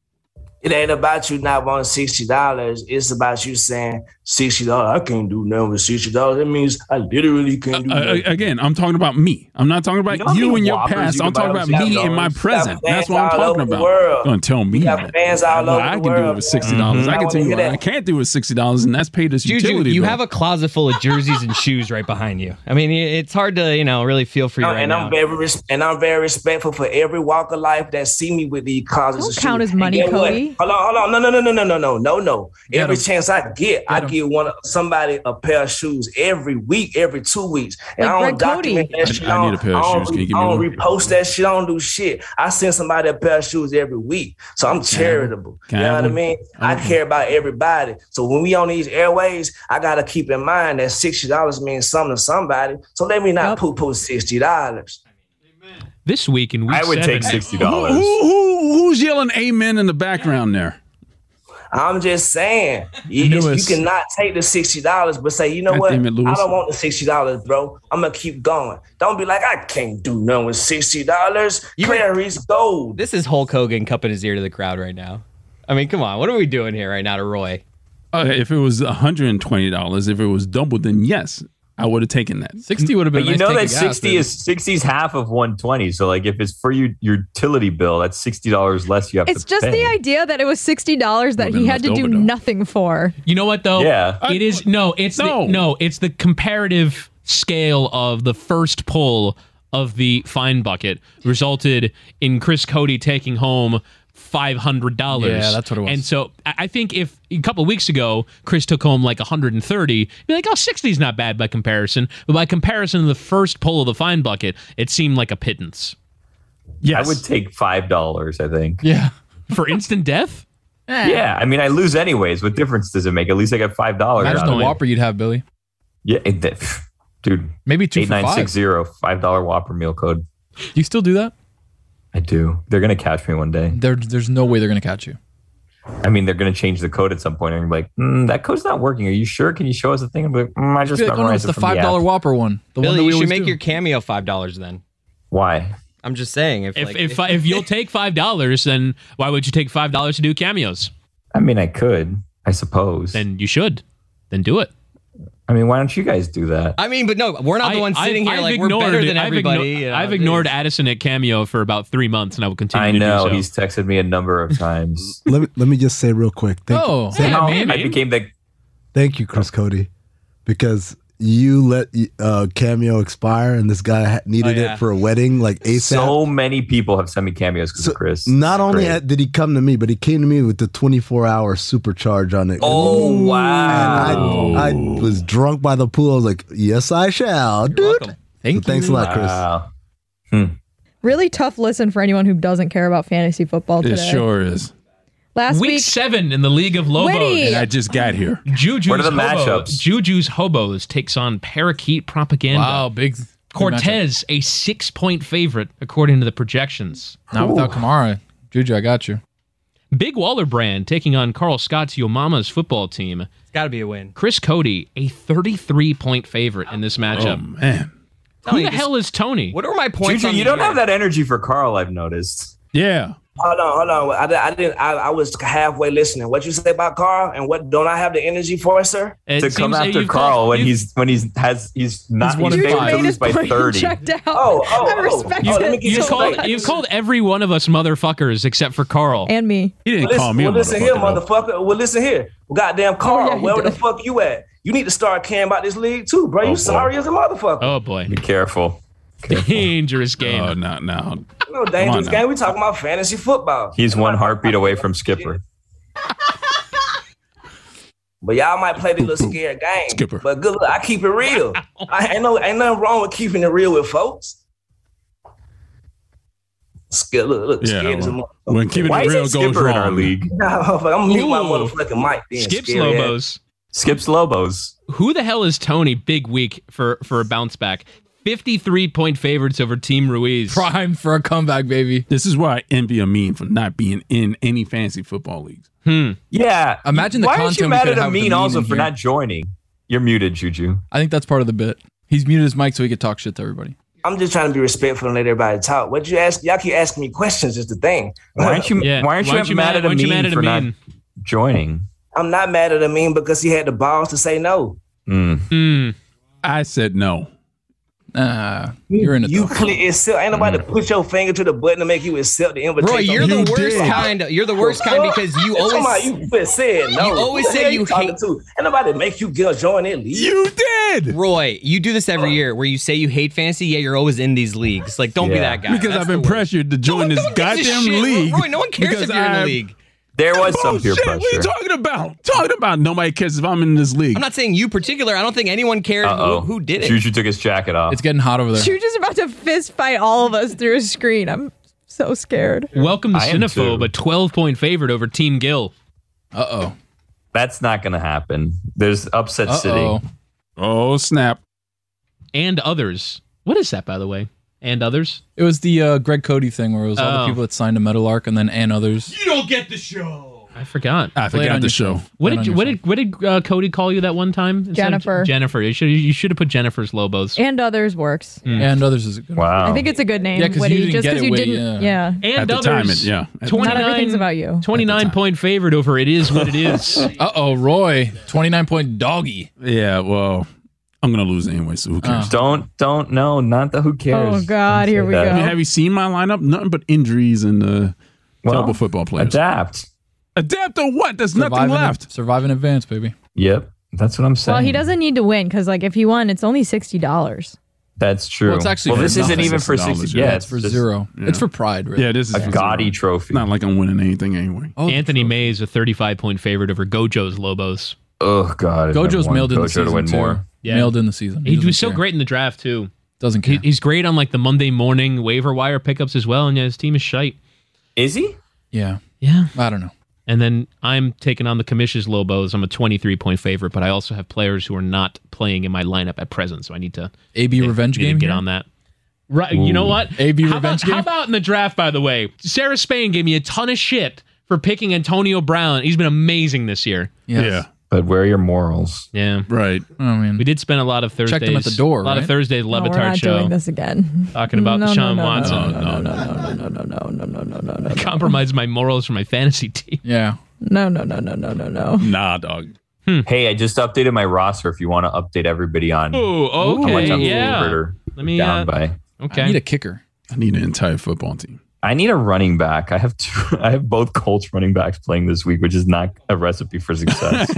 It ain't about you not wanting sixty dollars. It's about you saying sixty dollars. I can't do nothing with sixty dollars. That means I literally can't do Uh, nothing. again, I'm talking about me. I'm not talking about You know how you many and your Whoppers past. you I'm can talking buy about with me in my $60? present. We got That's what I'm fans all talking over the about. world. Don't tell me We got that. fans all Well, over I the can do it world. with sixty dollars. Mhm. I can tell you I what wanna I hear can't do with sixty dollars, and that's paid as Juju, utility you bill. have a closet full of jerseys and shoes right behind you. I mean, it's hard to, you know, really feel for you No, right and now. I'm very res- and I'm very respectful for every walk of life that see me with these causes. Don't of count shoes. as money, And guess what? Cody. Hold on, hold on. No, no, no, no, no, no, no, no, no. Get Every 'em. chance I get, I 'em. give one somebody a pair of shoes every week, every two weeks. And Like I Greg don't Cody. document that I- shit. I need don't- a pair of I don't shoes. Can you give I me don't one? repost that shit. I don't do shit. I send somebody a pair of shoes every week. So I'm charitable. Can I You know have what I one? mean? I I want care about everybody. So when we on these airways, I gotta keep in mind that sixty dollars means something to somebody. So let me not Yep. poo poo sixty dollars. This week in week I would seven, take sixty Who, dollars. who, who, who's yelling amen in the background there? I'm just saying, you, you Newest. cannot take the sixty dollars, but say, you know God what? damn it, Lewis. I don't want the sixty dollars, bro. I'm gonna keep going. Don't be like, I can't do nothing with sixty dollars. Clary's gold. This is Hulk Hogan cupping his ear to the crowd right now. I mean, come on. What are we doing here right now to Roy? Uh, if it was one hundred twenty dollars, if it was double, then yes, I would have taken that. sixty would have been But a you nice know tank that of gas, sixty baby. is sixty is half of one twenty. So like if it's for your your utility bill, that's sixty dollars less you have It's to just pay. the idea that it was sixty dollars that Well, he then had to left do over, though. nothing for. You know what though? Yeah. It is no, it's No. The, no, it's the comparative scale of the first pull of the fine bucket resulted in Chris Cody taking home five hundred dollars. Yeah, that's what it was. And so I I think if a couple of weeks ago Chris took home like one hundred thirty, be like, oh, sixty is not bad by comparison. But by comparison to the first pull of the fine bucket, it seemed like a pittance. Yes. I would take five dollars. I think. Yeah. For instant death? Yeah, I mean, I lose anyways. What difference does it make? At least I got five dollars. Imagine the Whopper you'd have, Billy. Yeah, it, that- dude. Maybe two Eight for nine five. six zero five dollar Whopper meal code. Do you still do that? I do. They're gonna catch me one day. There, there's no way they're gonna catch you. I mean, they're gonna change the code at some point, and I'm like, mm, that code's not working. Are you sure? Can you show us the thing? I'm like, mm, I just Be like, oh no, memorized it's the it from five dollar app. Whopper one. The one Billy, that we you should always make do. your cameo five dollars then. Why? I'm just saying. If If like, if if you'll take five dollars, then why would you take five dollars to do cameos? I mean, I could. I suppose. Then you should. Then do it. I mean, why don't you guys do that? I mean, but no, we're not the I- ones sitting I've- here I've like we're better than I've everybody. igno- you know, I've ignored it's- Addison at Cameo for about three months, and I will continue I to know. do so. He's texted me a number of times. let me let me just say real quick. Thank Oh, you, hey, Now, man. I became the. thank you, Chris Cody, because you let uh, Cameo expire, and this guy ha- needed Oh, yeah. it for a wedding, like ASAP. So many people have sent me cameos because So of Chris. not It's only great. had- did he come to me, but he came to me with the twenty-four hour supercharge on it. Oh And wow! I, I was drunk by the pool. I was like, "Yes, I shall, dude." welcome. Thank So thanks you. a lot, Chris. Wow. Really tough listen for anyone who doesn't care about fantasy football today. It sure is. Last week, week seven in the League of Lobos. Witty. And I just got here. Juju's What are the Hobo- matchups? Juju's Hobos takes on Parakeet Propaganda. Wow, big Cortez, a six-point favorite according to the projections. Not without Kamara. Juju, I got you. Big Waller Brand taking on Carl Scott's Yo Mama's football team. It's got to be a win. Chris Cody, a thirty-three point favorite in this matchup. Oh, man. Who the hell is Tony? What are my points? Juju, on you the don't year? have that energy for Carl, I've noticed. Yeah. Hold on, hold on. I, di- I didn't. I, I was halfway listening. What you say about Carl, and what don't I have the energy for, sir? It to come seems that after you've Carl called- when you've- he's when he's has he's not one he's in favored five. to Made lose his by point and thirty. checked out. Oh, oh, I oh. respect Oh, let me it get You've so called, much. you've called every one of us motherfuckers except for Carl. And me. He didn't Well, call listen, me well, a listen here, motherfucker. though. motherfucker. Well, listen here. Well, goddamn Carl, yeah, he where the did. fuck you at? You need to start caring about this league too, bro. Oh, boy. You sorry as a motherfucker. Oh boy, Be careful. dangerous game. Oh, no, no. No dangerous now. game. We talking about fantasy football. He's one heartbeat away from Skipper. But y'all might play this little scared game. Skipper. But good luck. I keep it real. I ain't no ain't nothing wrong with keeping it real with folks. Scared, look, look, Yeah, scared as a well, motherfucker. when keeping Why it is real it goes Skipper in our wrong. league? Nah, I'm gonna mute my Ooh. motherfucking mic. Then, Skips scary ass. Lobos. Skips Lobos. Who the hell is Tony? Big week for for a bounce back. fifty-three point favorites over Team Ruiz. Prime for a comeback, baby. This is why I envy Amin for not being in any fantasy football leagues. Yeah. Imagine the Why aren't content you we mad could at have with Amin Amin also in for here. not joining? You're muted, Juju. I think that's part of the bit. He's muted his mic so he could talk shit to everybody. I'm just trying to be respectful and let everybody talk. What you ask? Y'all keep asking me questions. Is the thing. Why aren't you? Yeah. Why aren't you, mad, at why aren't you mad Amin at for not Amin? joining? I'm not mad at Amin because he had the balls to say no. Mm. Hmm. I said no. Uh, you're in it. You though. click accept. Ain't nobody put your finger to the button to make you accept the invitation. Roy, you're the worst kind. You're the worst kind because you Somebody always you just said no. You always Who the say hell you talking hate- to? Ain't nobody make you get join that league. You did. Roy, you do this every year where you say you hate fantasy, yet you're always in these leagues. Like, don't be Yeah. that guy. Because That's I've been the worst. pressured to join No this one gives a goddamn shit. league. Roy, no one cares because if you're in the I- league. There was some peer Bullshit. pressure. What are you talking about? Talking about nobody cares if I'm in this league. I'm not saying you particular. I don't think anyone cared who, Uh-oh. who did it. Juju took his jacket off. It's getting hot over there. You're just about to fist fight all of us through a screen. I'm so scared. Welcome to I am Cinephobe, too. a twelve point favorite over Team Gill. Uh oh. That's not going to happen. There's upset Uh city. oh. Oh, snap. And others. What is that, by the way? And others? It was the uh, Greg Cody thing where it was all Oh. the people that signed to Metal Arc and then and others. You don't get the show. I forgot. I Play it forgot on the yourself. show. What Play it did on what yourself. did what did uh, Cody call you that one time? Instead of- Jennifer. Jennifer. You should you should have put Jennifer's Lobos. And others works. And others is a good. Wow. I think it's a good name. Yeah, 'cause you Witty, didn't just get because it, you Witty, didn't. yeah. Yeah. And At the others. time, it- yeah. At the Not everything's about you. twenty-nine point favorite over It Is What It Is. Uh oh, Roy, twenty-nine point doggy. Yeah, well, I'm going to lose anyway, so who cares? Uh. Don't, don't, no, not the who cares. Oh, God, Don't here say we that. go. I mean, have you seen my lineup? Nothing but injuries and uh, Well, terrible football players. Adapt. Adapt to what? There's Survive nothing in- left. Survive in advance, baby. Yep. That's what I'm saying. Well, he doesn't need to win because, like, if he won, it's only sixty dollars. That's true. Well, it's actually well, for this isn't nothing. even for sixty dollars, sixty. yeah. Yeah, It's for just zero. yeah. It's for pride, really. Yeah, this is A for gaudy zero. trophy. It's not like I'm winning anything anyway. Oh, Anthony Mays, a thirty-five point favorite over Gojo's Lobos. Oh God. I've Gojo's never mailed in the wanted Gojo season to win too. more. Yeah. Mailed in the season. He doesn't was so care. great in the draft too. Doesn't He, care. he's great on like the Monday morning waiver wire pickups as well, and yeah, his team is shite. Is he? yeah. Yeah. I don't know. And then I'm taking on the Commission's Lobos. I'm a twenty-three point favorite, but I also have players who are not playing in my lineup at present, so I need to A B revenge need to game. get here? on that. Right, you know what? A B how revenge about, game? How about in the draft, by the way? Sarah Spain gave me a ton of shit for picking Antonio Brown. He's been amazing this year. Yes. Yeah, But where are your morals? Yeah. right. I mean, We did spend a lot of Thursdays. Checked him at the door, A lot of right? Thursdays No, we're Levitard not show. doing this again. Talking about no, Deshaun no, no, Watson. No, no, no, no, no, no, no, no, no, no, no, no, no. Compromise my morals for my fantasy team. yeah. No, no, no, no, no, no, no. Nah, dog. Hey, I just updated my roster. If you want to update everybody on Oh, how much okay, I'm yeah. favored or Let me. down Uh, by. okay. I need a kicker. I need an entire football team. I need a running back. I have two. I have both Colts running backs playing this week, which is not a recipe for success.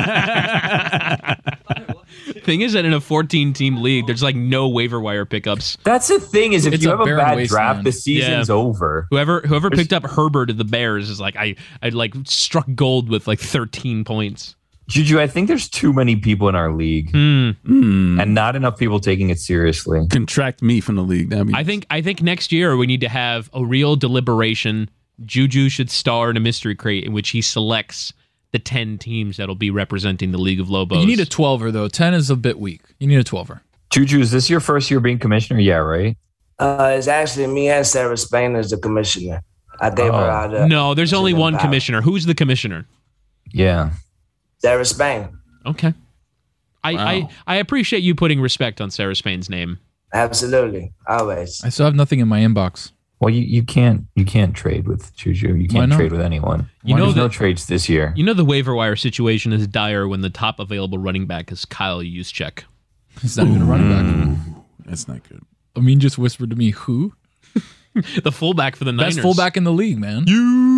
Thing is that in a fourteen team league, there's like no waiver wire pickups. That's the thing is if It's you a have a barren bad wasteland. draft, the season's Yeah. over. Whoever whoever picked up Herbert of the Bears is like I I like struck gold with like thirteen points. Juju, I think there's too many people in our league Hmm. Mm. and not enough people taking it seriously. Contract me from the league. That'd be I think I think next year we need to have a real deliberation Juju should star in a mystery crate in which he selects the ten teams that'll be representing the League of Lobos. You need a twelver, though. ten is a bit weak. You need a twelver. Juju, is this your first year being commissioner? Yeah, right? Uh, it's actually me and Sarah Spain as the commissioner. I gave Oh. her out of No, there's only one power. commissioner. Who's the commissioner? Yeah. Sarah Spain. Okay. I, Wow. I, I appreciate you putting respect on Sarah Spain's name. Absolutely. Always. I still have nothing in my inbox. Well, you, you can't you can't trade with Juju. You Why can't not? trade with anyone. You know There's no that- trades this year. You know the waiver wire situation is dire when the top available running back is Kyle Juszczyk. He's not even a running back. Mm, that's not good. Amin just whispered to me, who? The fullback for the Niners. Best fullback in the league, man.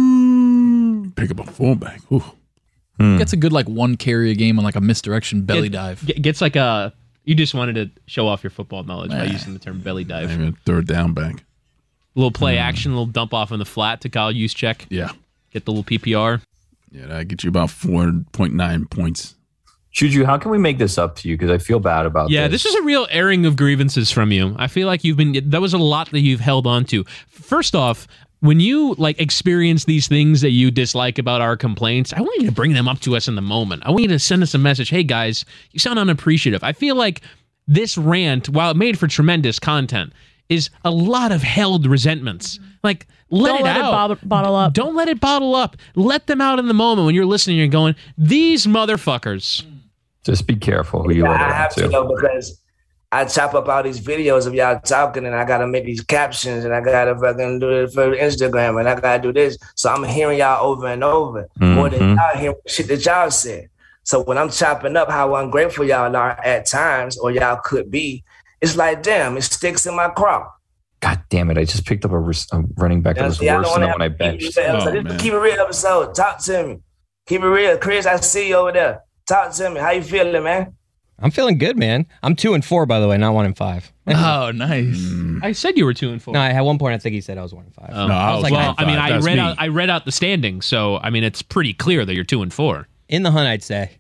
You pick up a fullback. Ooh. Gets a good like one carry a game on like a misdirection belly Get- dive. get- Gets like a. You just wanted to show off your football knowledge by Nah. using the term belly dive. Maybe a third down back. Little play action, little dump off in the flat to Kyle Juszczyk. Yeah. Get the little P P R. Yeah, that get you about four point nine points. Juju, how can we make this up to you? Because I feel bad about Yeah, this. this is a real airing of grievances from you. I feel like you've been, that was a lot that you've held on to. First off, when you like experience these things that you dislike about our complaints, I want you to bring them up to us in the moment. I want you to send us a message. Hey guys, you sound unappreciative. I feel like this rant, while it made for tremendous content, is a lot of held resentments. Like, let Don't it let it out. bo- bottle up. Don't let it bottle up. Let them out in the moment when you're listening. You're going, these motherfuckers. Just be careful who you Yeah, let I it out have to to. though because I chop up all these videos of y'all talking and I gotta make these captions and I gotta fucking do it for Instagram and I gotta do this. So I'm hearing y'all over and over more than Mhm. y'all hearing shit that y'all said. So when I'm chopping up how ungrateful y'all are at times or y'all could be, it's like, damn, it sticks in my craw. God damn it! I just picked up a, res- a running back that was See, I worse don't than wanna the one I have to keep benched. it real. Oh, This man. keep it real episode. Talk to me. Keep it real. Chris, I see you over there. Talk to me. How you feeling, man? I'm feeling good, man. I'm two and four, by the way, not one and five. Oh, nice. I said you were two and four. No, I, at one point I think he said I was one and five. Oh. No, I was was like one well, and I mean, five. I That's read me. out I read out the standings, so I mean, it's pretty clear that you're two and four. In the hunt, I'd say.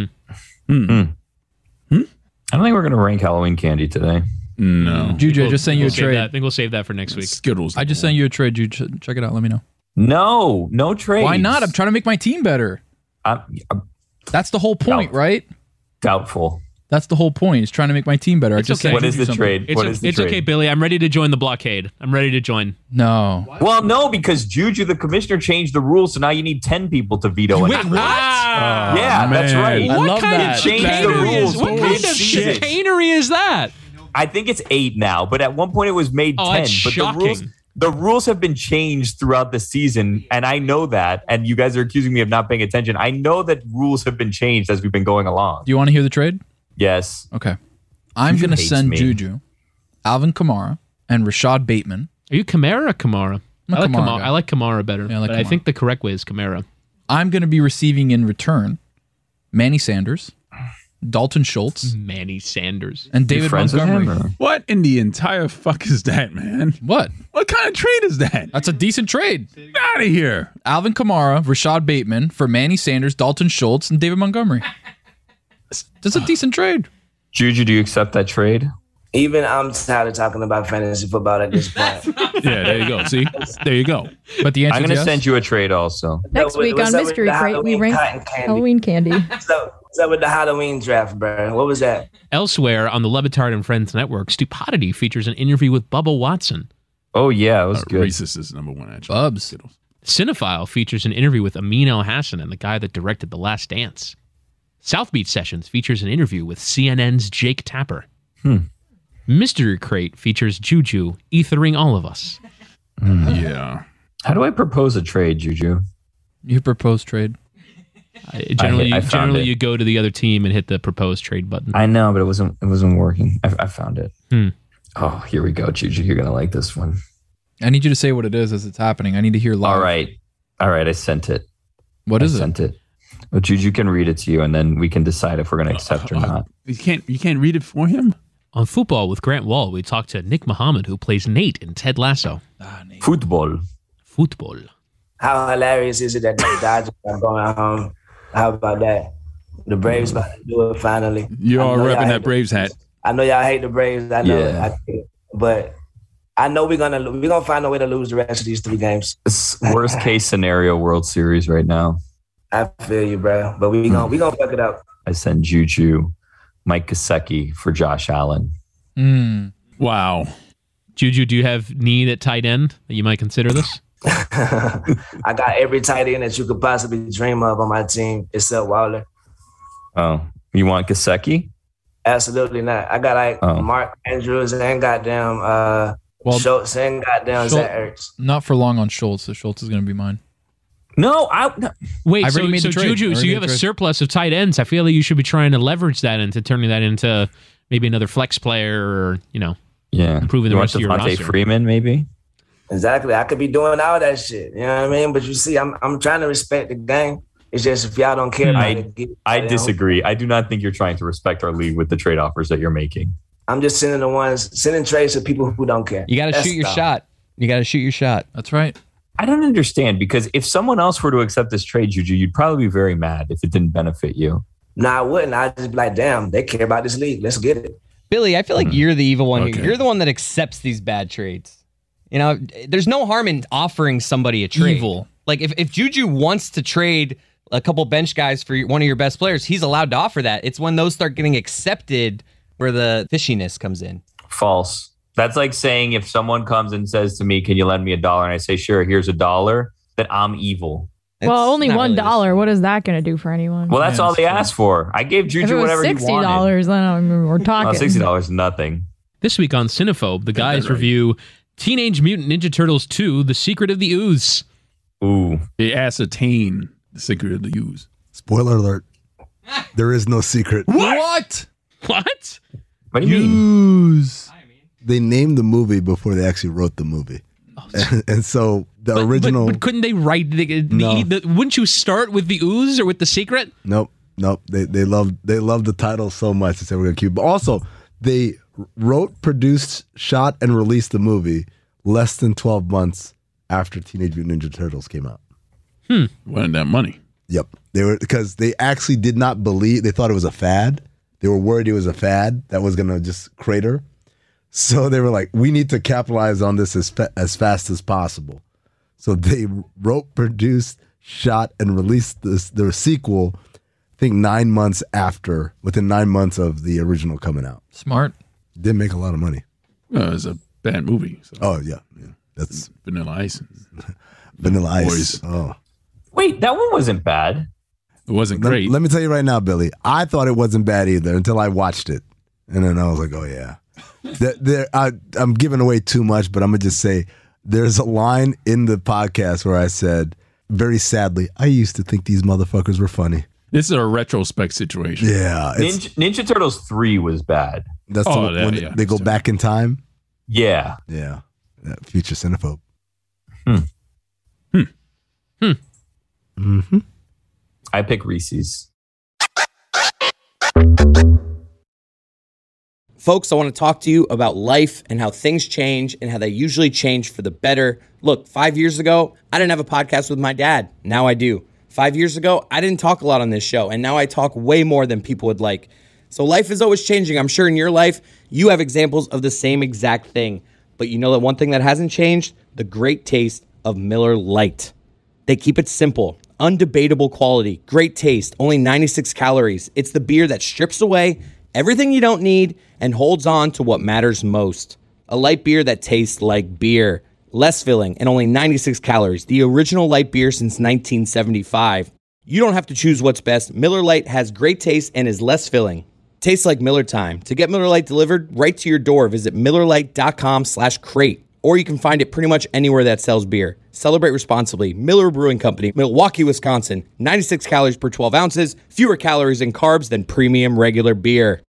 I don't think we're gonna rank Halloween candy today. No. Juju, I just sent you We'll a save trade. that. I think we'll save that for next week. Skittles. I just sent you a trade, Juju. Ch- Check it out. Let me know. No, no trades. Why not? I'm trying to make my team better. I'm, I'm That's the whole point, No. right? doubtful. That's the whole point. Is trying to make my team better. I It's just okay. sent What is Juju the something. trade? It's, what o- is the it's trade? okay, Billy. I'm ready to join the blockade. I'm ready to join. No. Well, no, because Juju, the commissioner, changed the rules, so now you need ten people to veto it. Wait, what? Yeah, that's man. right. I what love kind that. of Change the chicanery is, rules what kind of mid-season. chicanery is that? I think it's eight now, but at one point it was made Oh, ten. that's But the rules, shocking. the rules have been changed throughout the season, and I know that. And you guys are accusing me of not paying attention. I know that rules have been changed as we've been going along. Do you want to hear the trade? Yes. Okay. I'm Juju going to hates send me. Juju, Alvin Kamara, and Rashad Bateman. Are you Kamara or Kamara? I'm a I like Kamara Kamara. guy. I like Kamara better. Yeah, I like but I Kamara. think the correct way is Kamara. I'm going to be receiving in return Manny Sanders, Dalton Schultz, Manny Sanders. and You David friends with Montgomery. him, or- What in the entire fuck is that, man? What? What kind of trade is that? That's a decent trade. Get out of here. Alvin Kamara, Rashad Bateman for Manny Sanders, Dalton Schultz, and David Montgomery. That's a decent trade. Juju, do you accept that trade? Even I'm tired of talking about fantasy football at this point. Yeah, there you go. See? There you go. But the answer I'm is going to yes. send you a trade also. Next So, week what's on up with Mystery the Crate, we Halloween rank cotton candy? Halloween candy. So, what's up with the Halloween draft, bro? What was that? Elsewhere on the Levitard and Friends Network, Stupidity features an interview with Bubba Watson. Oh, yeah, it was Uh, good. Racist is number one, actually. Bubs. Skittles. Cinephile features an interview with Amin El Hassan and the guy that directed The Last Dance. South Beach Sessions features an interview with C N N's Jake Tapper. Hmm. Mystery Crate features Juju ethering all of us. Yeah. How do I propose a trade, Juju? You propose trade. Uh, generally, I- I found generally it. you go to the other team and hit the propose trade button. I know, but it wasn't. It wasn't working. I, I found it. Hmm. Oh, here we go, Juju. You're gonna like this one. I need you to say what it is as it's happening. I need to hear live. All right, all right. I sent it. What I is it? sent it. Well, Juju can read it to you, and then we can decide if we're gonna accept or Uh, not. You can't. You can't read it for him. On Football with Grant Wall, we talked to Nick Muhammad, who plays Nate in Ted Lasso. Ah, Nate. Football. Football. How hilarious is it that the Dodgers are going home? How about that? The Braves about to do it finally. You're I all know y'all repping hate that Braves the- hat. I know y'all hate the Braves. I know Yeah. it. I, but I know we're gonna we're gonna find a way to lose the rest of these three games. It's worst case scenario World Series right now. I feel you, bro. But we gonna we gonna fuck it up. I send Juju, Mike Gesicki for Josh Allen. Mm. Wow. Juju, do you have need at tight end that you might consider this? I got every tight end that you could possibly dream of on my team except Waller. Oh, you want Gesicki? Absolutely not. I got like Oh. Mark Andrews and goddamn uh, Well, Schultz and goddamn Schultz- Zach Ertz. Not for long on Schultz. So Schultz is going to be mine. No, I. No. Wait, I've so, already made so the trade. Juju, I so already you made have the a trade. surplus of tight ends. I feel like you should be trying to leverage that into turning that into maybe another flex player or, you know, Yeah, improving the you rest of want your Devontae roster. Freeman, maybe. Exactly. I could be doing all that shit. You know what I mean? But you see, I'm I'm trying to respect the game. It's just if y'all don't care about I it, get, I you know, disagree. I do not think you're trying to respect our league with the trade offers that you're making. I'm just sending the ones sending trades to people who don't care. You got to That's shoot your dumb. shot. You got to shoot your shot. That's right. I don't understand because if someone else were to accept this trade, Juju, you'd probably be very mad if it didn't benefit you. No, I wouldn't. I'd just be like, damn, they care about this league. Let's get it. Billy, I feel like you're the evil one Okay. here. You're the one that accepts these bad trades. You know, there's no harm in offering somebody a trade. Evil. Like if, if Juju wants to trade a couple bench guys for one of your best players, he's allowed to offer that. It's when those start getting accepted where the fishiness comes in. False. That's like saying if someone comes and says to me, "Can you lend me a dollar?" and I say, "Sure, here's a dollar," that I'm evil. Well, It's only not one really dollar. What is that going to do for anyone? Well, that's Yeah, all that's they true. asked for. I gave if Juju it was whatever he sixty wanted. dollars, then I mean, we're talking. Oh, sixty dollars is nothing. This week on Cinephobe, the guys right. review Teenage Mutant Ninja Turtles two, The Secret of the Ooze. Ooh. They ascertain the secret of the use. Spoiler alert. There is no secret. What? What? What do you mean? Use. They named the movie before they actually wrote the movie. And, and so the But- original. But, but couldn't they write the, the, No. the, Wouldn't you start with the ooze or with the secret? Nope, nope. They they loved they loved the title so much they said we're gonna keep. But also, they wrote, produced, shot, and released the movie less than twelve months after Teenage Mutant Ninja Turtles came out. Wanted that money. Yep, they were because they actually did not believe. They thought it was a fad. They were worried it was a fad that was gonna just crater. So they were like, we need to capitalize on this as fa- as fast as possible. So they wrote, produced, shot, and released this their sequel. I think nine months after, within nine months of the original coming out. Smart. Did make a lot of money. Well, it was a bad movie. So. Oh yeah, yeah. That's Vanilla Ice. Vanilla Ice. Boys. Oh, Wait, that one wasn't bad. It wasn't let, great. let me tell you right now, Billy. I thought it wasn't bad either until I watched it, and then I was like, oh yeah. there, there, I, I'm giving away too much, but I'm gonna just say there's a line in the podcast where I said, very sadly, I used to think these motherfuckers were funny. This is a retrospect situation. Yeah, it's, Ninja, Ninja Turtles three was bad. that's Oh, the, yeah, when yeah, they go that's back in time. Yeah. Yeah, that future cinephobe. Mm-hmm. I pick Reese's. Folks, I want to talk to you about life and how things change and how they usually change for the better. Look, five years ago, I didn't have a podcast with my dad. Now I do. Five years ago, I didn't talk a lot on this show, and now I talk way more than people would like. So life is always changing. I'm sure in your life, you have examples of the same exact thing. But you know that one thing that hasn't changed? The great taste of Miller Lite. They keep it simple. Undebatable quality, great taste, only ninety-six calories. It's the beer that strips away everything you don't need and holds on to what matters most. A light beer that tastes like beer. Less filling and only ninety-six calories. The original light beer since nineteen seventy-five. You don't have to choose what's best. Miller Lite has great taste and is less filling. Tastes like Miller time. To get Miller Lite delivered right to your door, visit MillerLite.com slash crate. Or you can find it pretty much anywhere that sells beer. Celebrate responsibly. Miller Brewing Company, Milwaukee, Wisconsin. ninety-six calories per twelve ounces. Fewer calories and carbs than premium regular beer.